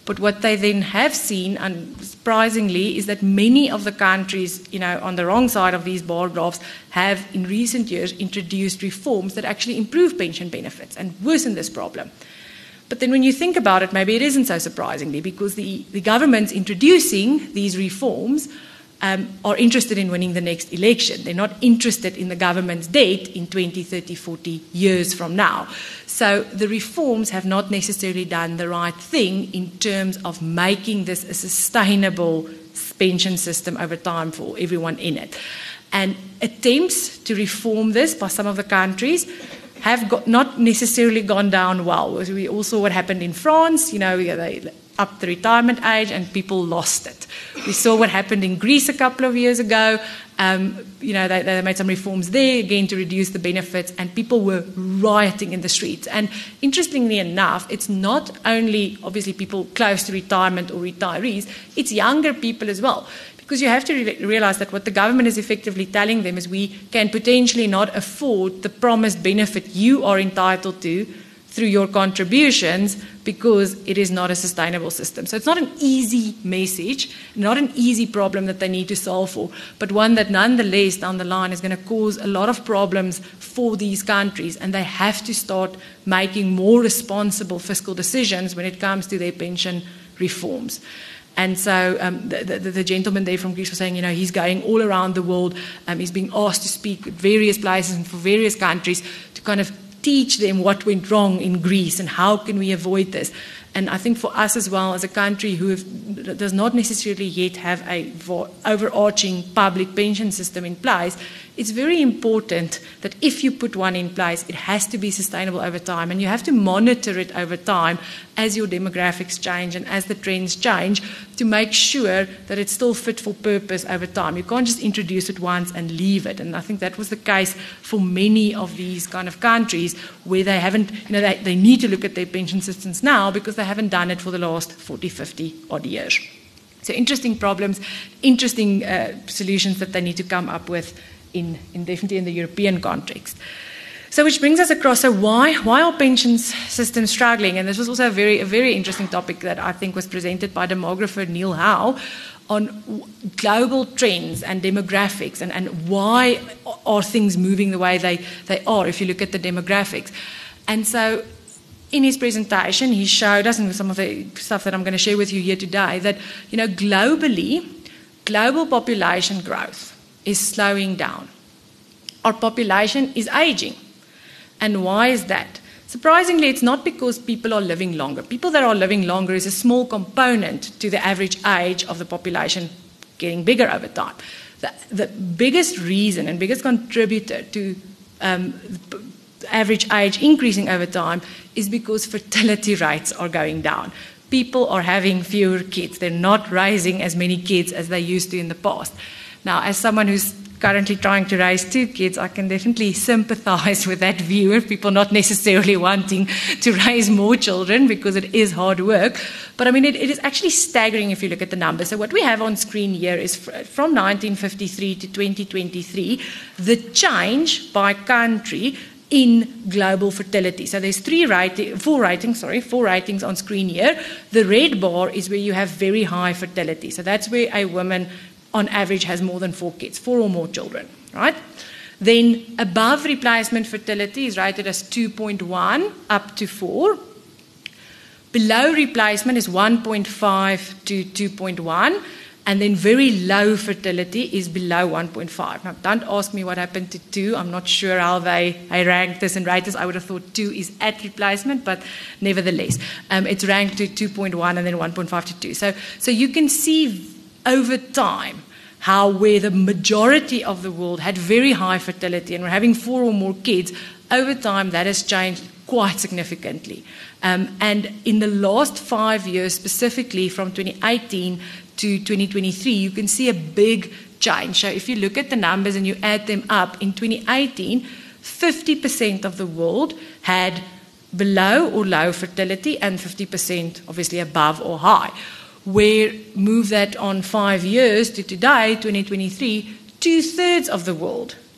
But what they then have seen, unsurprisingly, is that many of the countries, you know, on the wrong side of these bar graphs, have in recent years introduced reforms that actually improve pension benefits and worsen this problem. But then when you think about it, maybe it isn't so surprisingly, because the, the governments introducing these reforms um, are interested in winning the next election. They're not interested in the government's debt in twenty, thirty, forty years from now. So the reforms have not necessarily done the right thing in terms of making this a sustainable pension system over time for everyone in it. And attempts to reform this by some of the countries have got, not necessarily gone down well. We all saw what happened in France. You know, they upped the retirement age and people lost it. We saw what happened in Greece a couple of years ago. Um, you know, they, they made some reforms there, again, to reduce the benefits, and people were rioting in the streets. And interestingly enough, it's not only, obviously, people close to retirement or retirees, it's younger people as well. Because you have to re- realize that what the government is effectively telling them is we can potentially not afford the promised benefit you are entitled to through your contributions because it is not a sustainable system. So it's not an easy message, not an easy problem that they need to solve for, but one that nonetheless down the line is going to cause a lot of problems for these countries, and they have to start making more responsible fiscal decisions when it comes to their pension reforms. And so um, the, the, the gentleman there from Greece was saying, you know, he's going all around the world. Um, he's being asked to speak at various places and for various countries to kind of teach them what went wrong in Greece and how can we avoid this. And I think for us as well, as a country who have, does not necessarily yet have a overarching public pension system in place, it's very important that if you put one in place, it has to be sustainable over time. And you have to monitor it over time as your demographics change and as the trends change to make sure that it's still fit for purpose over time. You can't just introduce it once and leave it. And I think that was the case for many of these kind of countries where they haven't, you know, they, they need to look at their pension systems now because they haven't done it for the last forty, fifty odd years. So interesting problems, interesting uh, solutions that they need to come up with in, in definitely in the European context. So which brings us across, so why, why are pension systems struggling? And this was also a very, a very interesting topic that I think was presented by demographer Neil Howe on global trends and demographics and, and why are things moving the way they, they are if you look at the demographics. And so in his presentation, he showed us, and some of the stuff that I'm going to share with you here today, that, you know, globally, global population growth is slowing down. Our population is aging. And why is that? Surprisingly, it's not because people are living longer. People that are living longer is a small component to the average age of the population getting bigger over time. The, the biggest reason and biggest contributor to um, average age increasing over time is because fertility rates are going down. People are having fewer kids. They're not raising as many kids as they used to in the past. Now, as someone who's currently trying to raise two kids, I can definitely sympathize with that view of people not necessarily wanting to raise more children because it is hard work. But I mean, it, it is actually staggering if you look at the numbers. So what we have on screen here is from nineteen fifty-three to twenty twenty-three, the change by country in global fertility. So there's three rating, four ratings, sorry, four ratings on screen here. The red bar is where you have very high fertility. So that's where a woman on average has more than four kids, four or more children, right? Then above replacement fertility is rated as two point one up to four. Below replacement is one point five to two point one. And then very low fertility is below one point five. Now, don't ask me what happened to two. I'm not sure how they I ranked this and rated this. I would have thought two is at replacement, but nevertheless, um, it's ranked to two point one and then one point five to two. So, so you can see over time how where the majority of the world had very high fertility and were having four or more kids, over time that has changed quite significantly. Um, and in the last five years, specifically from twenty eighteen to twenty twenty-three, you can see a big change. So if you look at the numbers and you add them up, in twenty eighteen, fifty percent of the world had below or low fertility and fifty percent obviously above or high. Where move that on five years to today, twenty twenty-three, two-thirds of the world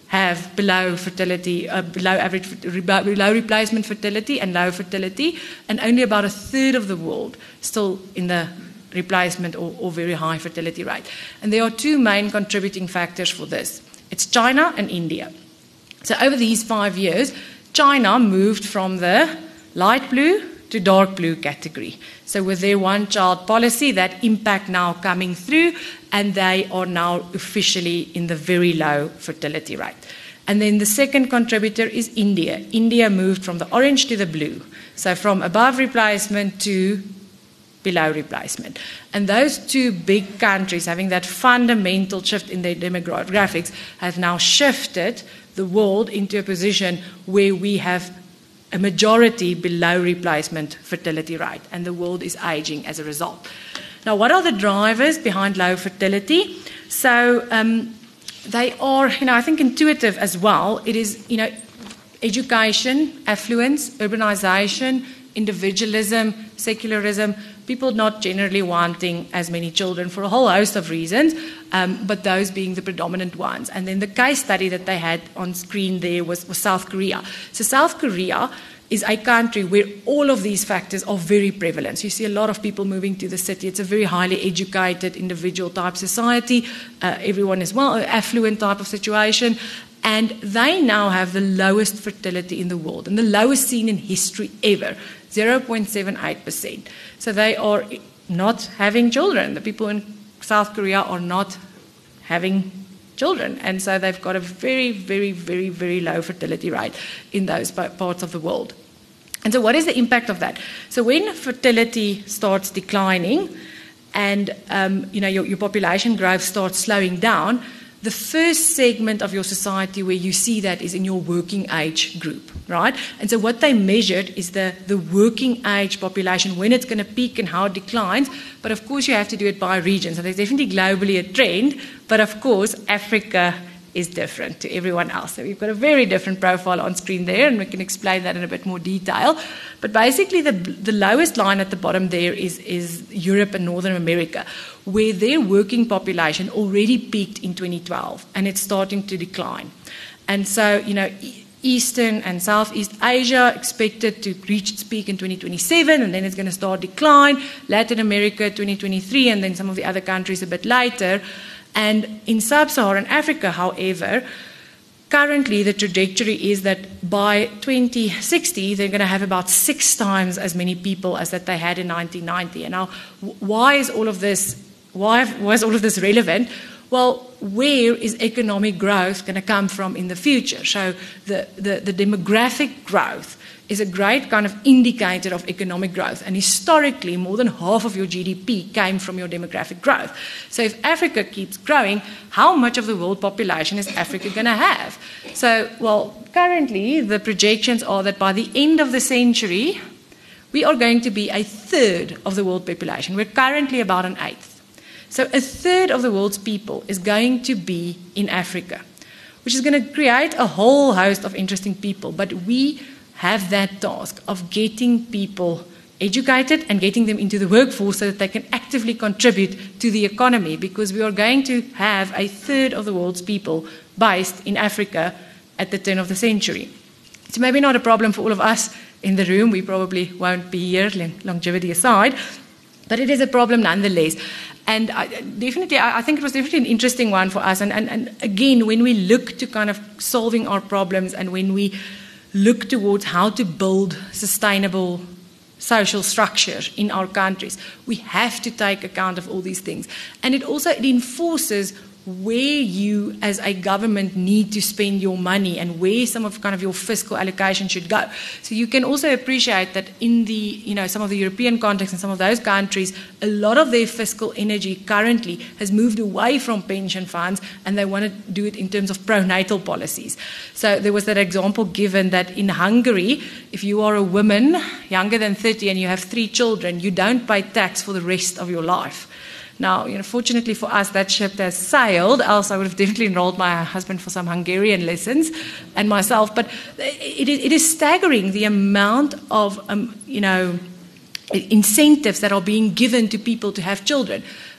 have below fertility, uh, below average, below replacement fertility and low fertility, and only about a third of the world still in the replacement or, or very high fertility rate. And there are two main contributing factors for this. It's China and India. So over these five years, China moved from the light blue to dark blue category. So with their one-child policy, that impact now coming through, and they are now officially in the very low fertility rate. And then the second contributor is India. India moved from the orange to the blue. So from above replacement to below replacement. And those two big countries, having that fundamental shift in their demographics, have now shifted the world into a position where we have a majority below replacement fertility rate, and the world is aging as a result. Now, what are the drivers behind low fertility? So um, they are, you know, I think intuitive as well. It is, you know, education, affluence, urbanization, individualism, secularism, people not generally wanting as many children for a whole host of reasons, um, but those being the predominant ones. And then the case study that they had on screen there was, was South Korea. So South Korea is a country where all of these factors are very prevalent. So you see a lot of people moving to the city. It's a very highly educated, individual type society. Uh, everyone is well, affluent type of situation. And they now have the lowest fertility in the world, and the lowest seen in history ever, zero point seven eight percent. So they are not having children. The people in South Korea are not having children. And so they've got a very, very, very, very low fertility rate in those parts of the world. And so what is the impact of that? So when fertility starts declining and um, you know, your, your population growth starts slowing down, the first segment of your society where you see that is in your working age group, right? And so what they measured is the, the working age population, when it's going to peak and how it declines. But of course, you have to do it by region. So there's definitely globally a trend. But of course, Africa is different to everyone else. So we've got a very different profile on screen there, and we can explain that in a bit more detail. But basically, the, the lowest line at the bottom there is, is Europe and Northern America, where their working population already peaked in twenty twelve, and it's starting to decline. And so, you know, Eastern and Southeast Asia expected to reach its peak in twenty twenty-seven, and then it's going to start decline. Latin America, twenty twenty-three, and then some of the other countries a bit later. And in sub-Saharan Africa, however, currently the trajectory is that by twenty sixty, they're going to have about six times as many people as that they had in nineteen ninety. And now, why is all of this, why was all of this relevant? Well, where is economic growth going to come from in the future? So the, the, the demographic growth is a great kind of indicator of economic growth. And historically, more than half of your G D P came from your demographic growth. So if Africa keeps growing, how much of the world population is Africa going to have? So, well, currently, the projections are that by the end of the century, we are going to be a third of the world population. We're currently about an eighth. So a third of the world's people is going to be in Africa, which is going to create a whole host of interesting people. But we have that task of getting people educated and getting them into the workforce so that they can actively contribute to the economy, because we are going to have a third of the world's people based in Africa at the turn of the century. It's maybe not a problem for all of us in the room. We probably won't be here, longevity aside, but it is a problem nonetheless. And I, definitely, I think it was definitely an interesting one for us. And, and, and again, when we look to kind of solving our problems, and when we look towards how to build sustainable social structures in our countries, we have to take account of all these things. And it also it enforces where you as a government need to spend your money and where some of kind of your fiscal allocation should go. So you can also appreciate that in the, you know, some of the European context and some of those countries, a lot of their fiscal energy currently has moved away from pension funds, and they want to do it in terms of pronatal policies. So there was that example given that in Hungary, if you are a woman younger than thirty and you have three children, you don't pay tax for the rest of your life. Now, you know, fortunately for us, that ship has sailed, else I would have definitely enrolled my husband for some Hungarian lessons and myself. But it, it is staggering the amount of, um, you know, incentives that are being given to people to have children.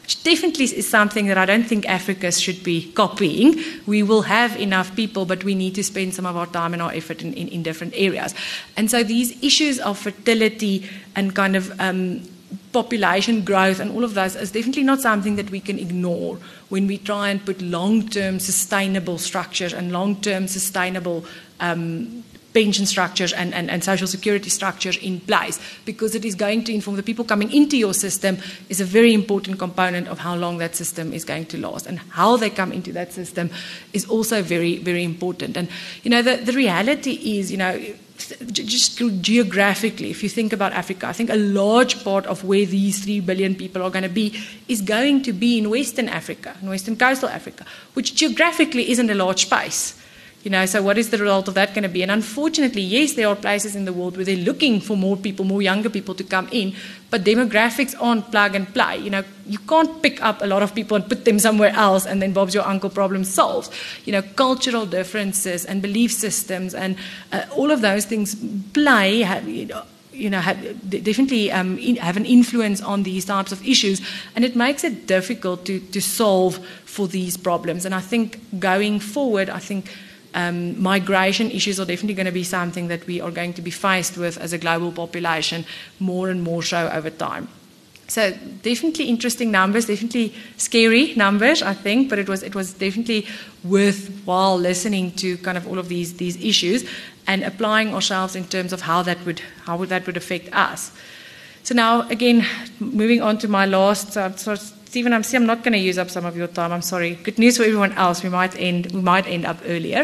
which definitely is something that I don't think Africa should be copying. We will have enough people, but we need to spend some of our time and our effort in, in, in different areas. And so these issues of fertility and kind of um, population growth and all of those is definitely not something that we can ignore when we try and put long-term sustainable structures and long-term sustainable um, pension structures and, and, and social security structures in place, because it is going to inform the people coming into your system is a very important component of how long that system is going to last, and how they come into that system is also very, very important. And, you know, the, the reality is, you know, just geographically, if you think about Africa, I think a large part of where these three billion people are going to be is going to be in Western Africa, in Western coastal Africa, which geographically isn't a large space. You know, so what is the result of that going to be? And unfortunately, yes, there are places in the world where they're looking for more people, more younger people to come in, but demographics aren't plug and play. You know, you can't pick up a lot of people and put them somewhere else and then Bob's your uncle problem solved. You know, cultural differences and belief systems and uh, all of those things play, have, you know, you know, have, definitely um, in, have an influence on these types of issues, and it makes it difficult to, to solve for these problems. And I think going forward, I think Um, migration issues are definitely going to be something that we are going to be faced with as a global population more and more so over time. So definitely interesting numbers, definitely scary numbers, I think, but it was it was definitely worthwhile listening to kind of all of these these issues and applying ourselves in terms of how that would how would that would affect us. So now again, moving on to my last uh, sort of Stephen, I'm, I'm not going to use up some of your time. I'm sorry. Good news for everyone else. We might end. We might end up earlier.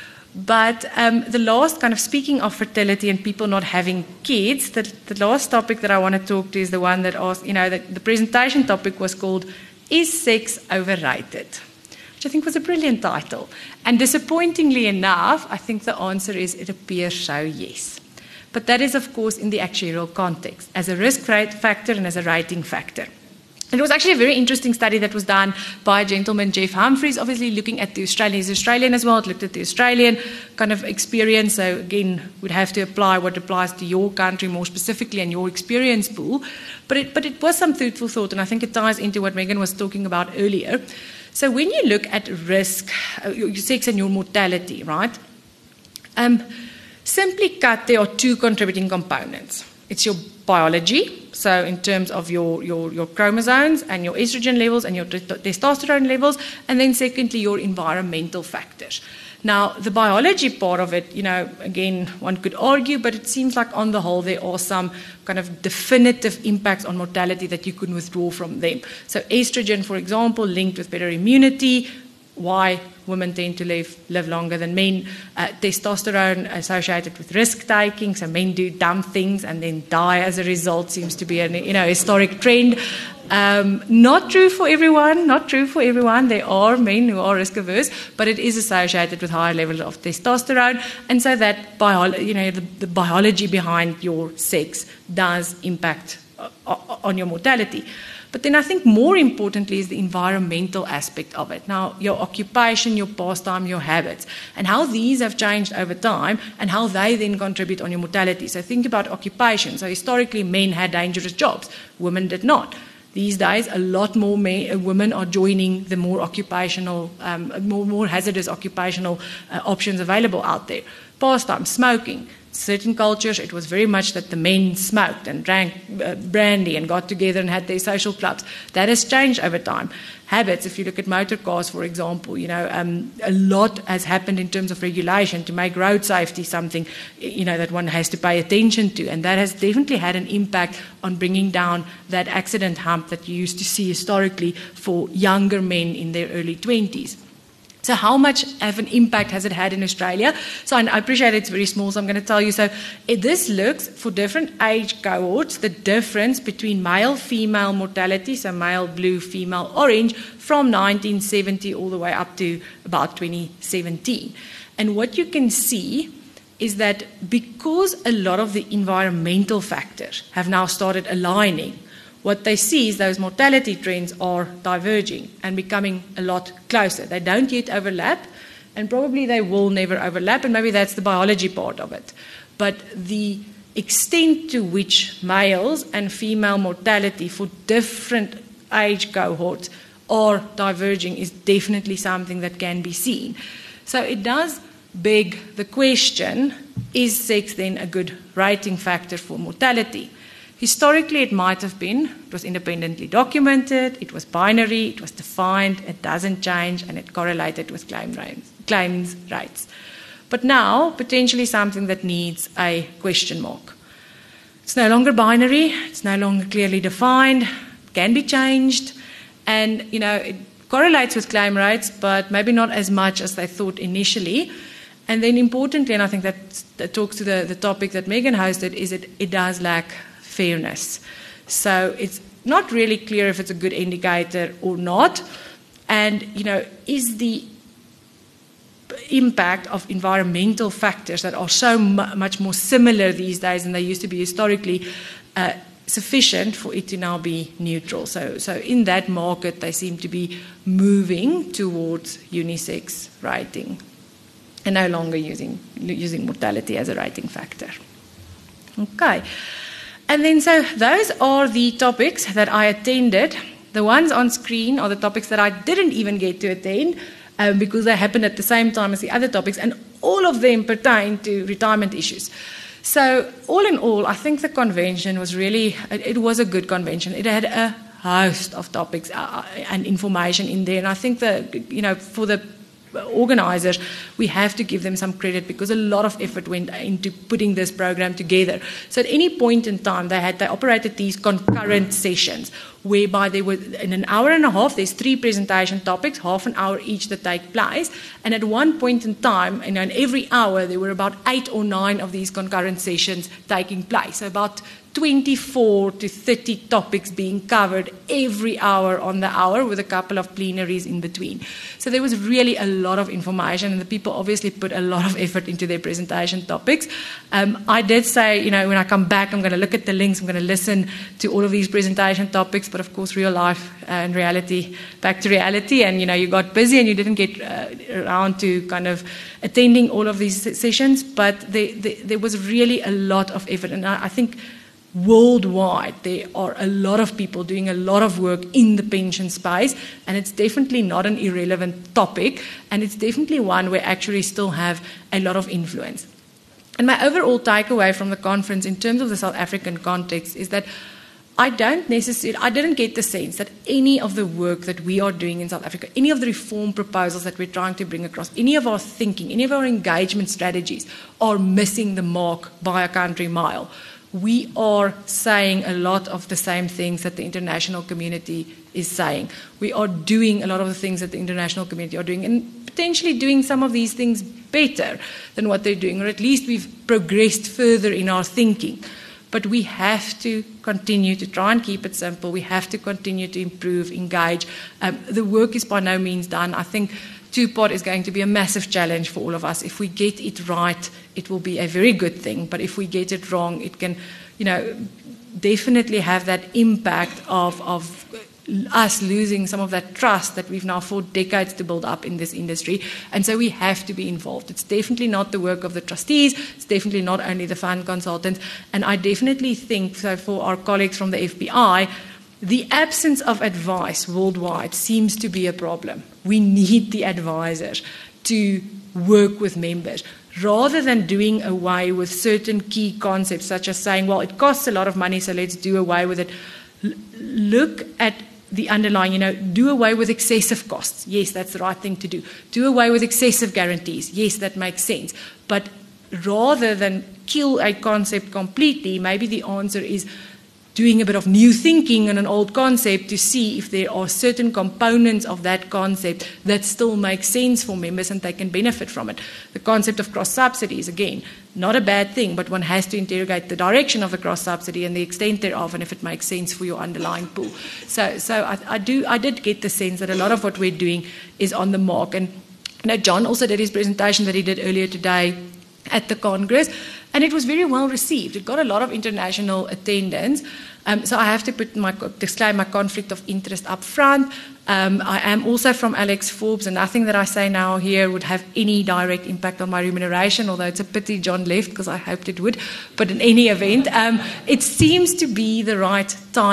But um, the last kind of speaking of fertility and people not having kids, the, the last topic that I want to talk to is the one that asked. You know, the, the presentation topic was called "Is Sex Overrated?" which I think was a brilliant title. And disappointingly enough, I think the answer is it appears so. Yes, but that is of course in the actuarial context as a risk factor and as a rating factor. It was actually a very interesting study that was done by a gentleman, Jeff Humphreys, obviously looking at the Australian, he's Australian as well, it looked at the Australian kind of experience, so again, we'd have to apply what applies to your country more specifically and your experience pool, but it, but it was some fruitful thought, and I think it ties into what Megan was talking about earlier. So when you look at risk, uh, your sex and your mortality, right, um, simply cut, there are two contributing components. It's your biology, so in terms of your, your, your chromosomes and your estrogen levels and your testosterone levels, and then secondly, your environmental factors. Now, the biology part of it, you know, again, one could argue, but it seems like on the whole there are some kind of definitive impacts on mortality that you can withdraw from them. So estrogen, for example, linked with better immunity, why women tend to live, live longer than men. Uh, testosterone associated with risk-taking, so men do dumb things and then die as a result, seems to be a you know, historic trend. Um, not true for everyone, not true for everyone. There are men who are risk-averse, but it is associated with higher levels of testosterone, and so that bio- you know, the, the biology behind your sex does impact uh, on your mortality. But then I think more importantly is the environmental aspect of it. Now, your occupation, your pastime, your habits, and how these have changed over time and how they then contribute on your mortality. So think about occupation. So historically, men had dangerous jobs. Women did not. These days, a lot more men, women are joining the more occupational, um, more, more hazardous occupational uh, options available out there. Pastime, smoking. Certain cultures, it was very much that the men smoked and drank uh, brandy and got together and had their social clubs. That has changed over time. Habits, if you look at motor cars, for example, you know, um, a lot has happened in terms of regulation to make road safety something, you know, that one has to pay attention to. And that has definitely had an impact on bringing down that accident hump that you used to see historically for younger men in their early twenties. So how much of an impact has it had in Australia? So I appreciate it's very small, so I'm going to tell you. So it, this looks, for different age cohorts, the difference between male-female mortality, so male blue, female orange, from nineteen seventy all the way up to about twenty seventeen. And what you can see is that because a lot of the environmental factors have now started aligning, what they see is those mortality trends are diverging and becoming a lot closer. They don't yet overlap, and probably they will never overlap, and maybe that's the biology part of it. But the extent to which males and female mortality for different age cohorts are diverging is definitely something that can be seen. So it does beg the question, is sex then a good rating factor for mortality? Historically, it might have been. It was independently documented, it was binary, it was defined, it doesn't change, and it correlated with claim rates, claims rates. But now, potentially something that needs a question mark. It's no longer binary, it's no longer clearly defined, it can be changed, and you know, it correlates with claim rates, but maybe not as much as they thought initially. And then importantly, and I think that, that talks to the, the topic that Megan hosted, is that it does lack fairness. So it's not really clear if it's a good indicator or not. And, you know, is the impact of environmental factors that are so mu- much more similar these days than they used to be historically uh, sufficient for it to now be neutral? So, so in that market, they seem to be moving towards unisex rating and no longer using, using mortality as a rating factor. Okay. And then, so those are the topics that I attended. The ones on screen are the topics that I didn't even get to attend um, because they happened at the same time as the other topics, and all of them pertain to retirement issues. So, all in all, I think the convention was really, it, it was a good convention. It had a host of topics uh, and information in there, and I think that, you know, for the organisers, we have to give them some credit because a lot of effort went into putting this program together. So at any point in time, they had they operated these concurrent sessions whereby they were in an hour and a half. There's three presentation topics, half an hour each that take place. And at one point in time, you know, in every hour, there were about eight or nine of these concurrent sessions taking place. So about twenty-four to thirty topics being covered every hour on the hour with a couple of plenaries in between. So there was really a lot of information, and the people obviously put a lot of effort into their presentation topics. Um, I did say, you know, when I come back, I'm going to look at the links, I'm going to listen to all of these presentation topics, but of course real life and reality, back to reality, and you know, you got busy and you didn't get uh, around to kind of attending all of these sessions, but they, they, there was really a lot of effort, and I, I think worldwide, there are a lot of people doing a lot of work in the pension space, and it's definitely not an irrelevant topic, and it's definitely one where actuaries still have a lot of influence. And my overall takeaway from the conference in terms of the South African context is that I don't necessarily, I didn't get the sense that any of the work that we are doing in South Africa, any of the reform proposals that we're trying to bring across, any of our thinking, any of our engagement strategies are missing the mark by a country mile. We are saying a lot of the same things that the international community is saying. We are doing a lot of the things that the international community are doing, and potentially doing some of these things better than what they're doing, or at least we've progressed further in our thinking. But we have to continue to try and keep it simple. We have to continue to improve, engage. Um, the work is by no means done. I think two-pot is going to be a massive challenge for all of us. If we get it right, it will be a very good thing. But if we get it wrong, it can, you know, definitely have that impact of, of us losing some of that trust that we've now fought decades to build up in this industry. And so we have to be involved. It's definitely not the work of the trustees. It's definitely not only the fund consultants. And I definitely think, so for our colleagues from the F B I, the absence of advice worldwide seems to be a problem. We need the advisors to work with members, rather than doing away with certain key concepts, such as saying, well, it costs a lot of money, so let's do away with it. L- look at the underlying, you know, do away with excessive costs. Yes, that's the right thing to do. Do away with excessive guarantees. Yes, that makes sense. But rather than kill a concept completely, maybe the answer is doing a bit of new thinking on an old concept to see if there are certain components of that concept that still make sense for members and they can benefit from it. The concept of cross-subsidies, again, not a bad thing, but one has to interrogate the direction of the cross-subsidy and the extent thereof, and if it makes sense for your underlying pool. So, so I, I do, I did get the sense that a lot of what we're doing is on the mark. And you know, John also did his presentation that he did earlier today at the Congress, and it was very well received. It got a lot of international attendance. Um, so I have to put my disclaim my conflict of interest up front. Um, I am also from Alex Forbes, and nothing that I say now here would have any direct impact on my remuneration, although it's a pity John left because I hoped it would. But in any event, um, it seems to be the right type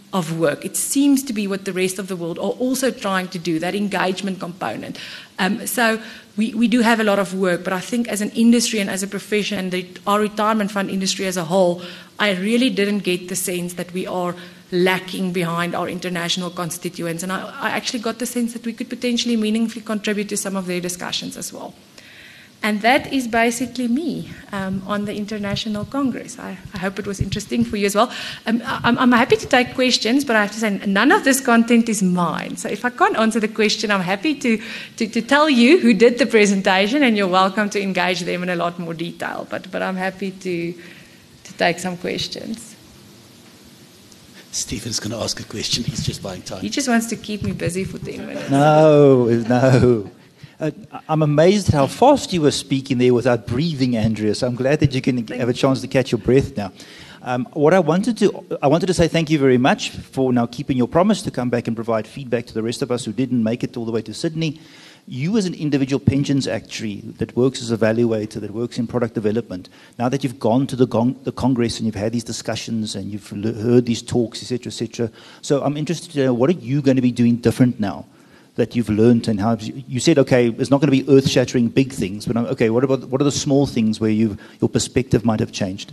of work. It seems to be what the rest of the world are also trying to do, that engagement component. Um, so we, we do have a lot of work, but I think as an industry and as a profession, and the, our retirement fund industry as a whole, I really didn't get the sense that we are lacking behind our international constituents. And I, I actually got the sense that we could potentially meaningfully contribute to some of their discussions as well. And that is basically me um, on the International Congress. I, I hope it was interesting for you as well. Um, I'm, I'm happy to take questions, but I have to say none of this content is mine. So if I can't answer the question, I'm happy to, to, to tell you who did the presentation, and you're welcome to engage them in a lot more detail. But, but I'm happy to, to take some questions. Stephen's going to ask a question. He's just buying time. He just wants to keep me busy for ten minutes. No, no. Uh, I'm amazed how fast you were speaking there without breathing, Andrea. So I'm glad that you can have a chance to catch your breath now. Um, what I wanted to, I wanted to say thank you very much for now keeping your promise to come back and provide feedback to the rest of us who didn't make it all the way to Sydney. You as an individual pensions actuary that works as a evaluator, that works in product development, now that you've gone to the, gong- the Congress and you've had these discussions and you've l- heard these talks, et cetera, et cetera. So I'm interested to know, what are you going to be doing different now that you've learned, and how you said, okay, it's not going to be earth-shattering big things, but okay, what about what are the small things where you your perspective might have changed?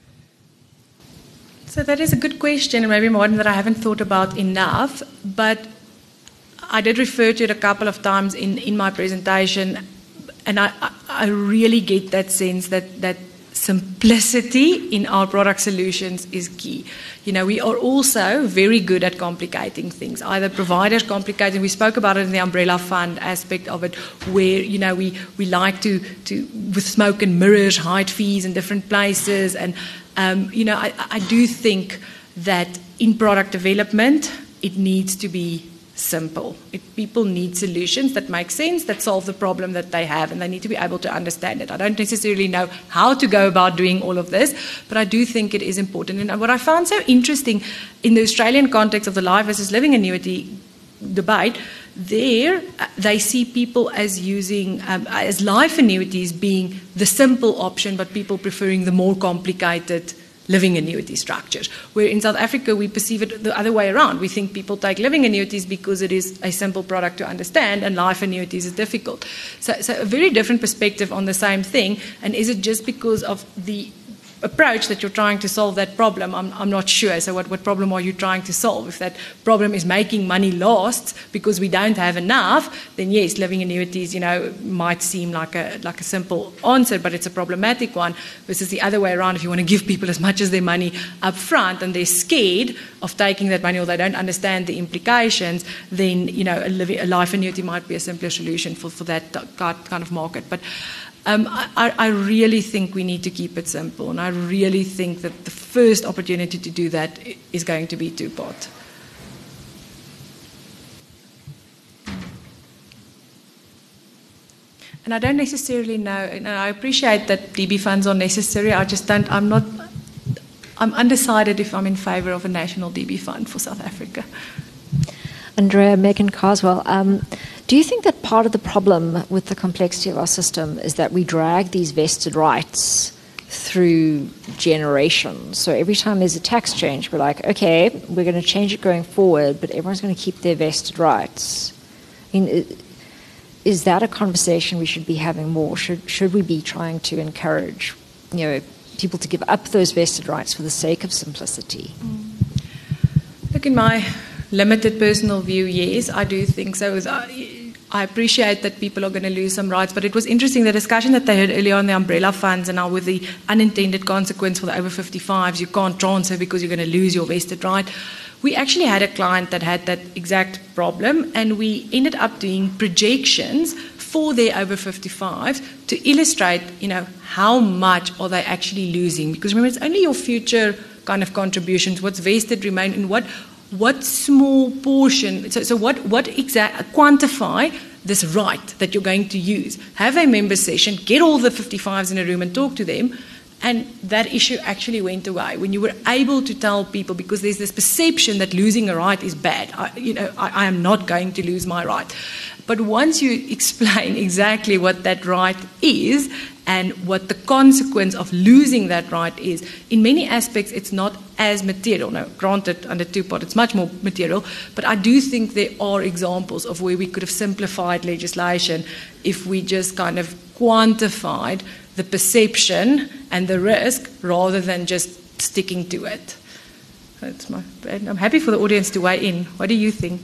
So that is a good question, and maybe one that I haven't thought about enough, but I did refer to it a couple of times in, in my presentation, and I, I really get that sense that, that simplicity in our product solutions is key. You know, we are also very good at complicating things. Either providers complicating, we spoke about it in the umbrella fund aspect of it, where, you know, we, we like to, to, with smoke and mirrors, hide fees in different places. And, um, you know, I, I do think that in product development, it needs to be simple. It, people need solutions that make sense, that solve the problem that they have, and they need to be able to understand it. I don't necessarily know how to go about doing all of this, but I do think it is important. And what I found so interesting in the Australian context of the life versus living annuity debate, there they see people as using, um, as life annuities being the simple option, but people preferring the more complicated living annuity structures, where in South Africa we perceive it the other way around. We think people take living annuities because it is a simple product to understand, and life annuities is difficult. So, so a very different perspective on the same thing. And is it just because of the approach that you're trying to solve that problem? I'm, I'm not sure. So what, what problem are you trying to solve? If that problem is making money last because we don't have enough, then yes, living annuities, you know, might seem like a like a simple answer, but it's a problematic one. Versus the other way around, if you want to give people as much as their money up front and they're scared of taking that money or they don't understand the implications, then, you know, a, living, a life annuity might be a simpler solution for, for that kind of market. But Um, I, I really think we need to keep it simple, and I really think that the first opportunity to do that is going to be two-part. And I don't necessarily know, and I appreciate that D B funds are necessary, I just don't, I'm not, I'm undecided if I'm in favour of a national D B fund for South Africa. Andrea, Megan Carswell, um, do you think that part of the problem with the complexity of our system is that we drag these vested rights through generations? So every time there's a tax change, we're like, okay, we're going to change it going forward, but everyone's going to keep their vested rights. I mean, is that a conversation we should be having more? Should should we be trying to encourage, you know, people to give up those vested rights for the sake of simplicity? Look, in my limited personal view, yes, I do think so. I appreciate that people are going to lose some rights, but it was interesting, the discussion that they had earlier on the umbrella funds and now with the unintended consequence for the over fifty-fives, you can't transfer because you're going to lose your vested right. We actually had a client that had that exact problem, and we ended up doing projections for their over fifty-fives to illustrate, you know, how much are they actually losing. Because remember, it's only your future kind of contributions, what's vested remain, and what What small portion, so, so what, what exact, quantify this right that you're going to use. Have a member session, get all the fifty-fives in a room and talk to them, and that issue actually went away. When you were able to tell people, because there's this perception that losing a right is bad. I, you know, I, I am not going to lose my right. But once you explain exactly what that right is and what the consequence of losing that right is. In many aspects, it's not as material. Now, granted, under two-part, it's much more material, but I do think there are examples of where we could have simplified legislation if we just kind of quantified the perception and the risk rather than just sticking to it. That's my, and I'm happy for the audience to weigh in. What do you think?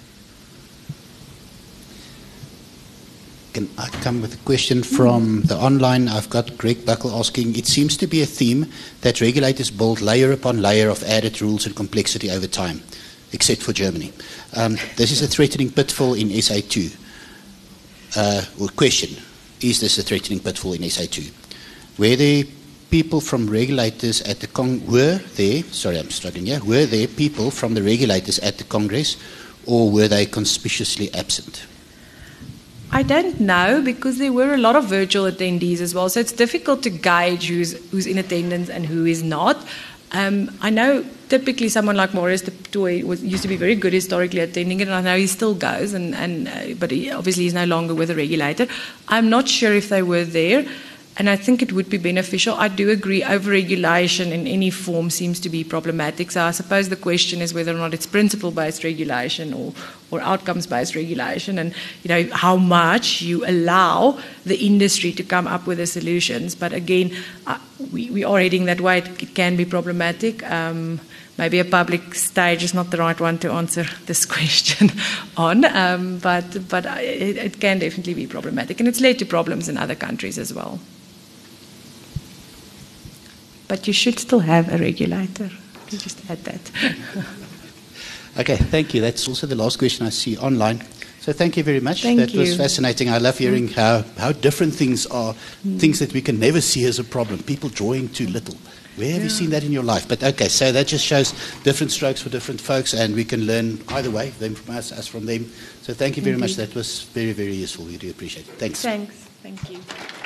Can I come with a question from the online? I've got Greg Buckle asking, it seems to be a theme that regulators build layer upon layer of added rules and complexity over time, except for Germany. Um, this is a threatening pitfall in S A two. Uh, or question, is this a threatening pitfall in S A two? Were there people from regulators at the Cong- were there, sorry I'm struggling here, were there people from the regulators at the Congress, or were they conspicuously absent? I don't know, because there were a lot of virtual attendees as well, so it's difficult to gauge who's, who's in attendance and who is not. Um, I know typically someone like Maurice de Toy was used to be very good historically attending it, and I know he still goes, and, and uh, but he, obviously he's no longer with the regulator. I'm not sure if they were there, and I think it would be beneficial. I do agree over-regulation in any form seems to be problematic, so I suppose the question is whether or not it's principle-based regulation or, or outcomes-based regulation, and you know how much you allow the industry to come up with the solutions. But again, uh, we, we are heading that way. It, it can be problematic. Um, maybe a public stage is not the right one to answer this question on, um, but, but it, it can definitely be problematic, and it's led to problems in other countries as well. But you should still have a regulator. You just add that. Okay, thank you. That's also the last question I see online. So thank you very much. Thank that you. was fascinating. I love hearing Mm. how, how different things are, mm. things that we can never see as a problem. People drawing too little. Where have yeah. you seen that in your life? But okay, so that just shows different strokes for different folks, and we can learn either way, them from us, us from them. So thank you very Indeed. much. That was very, very useful. We do appreciate it. Thanks. Thanks. Thank you.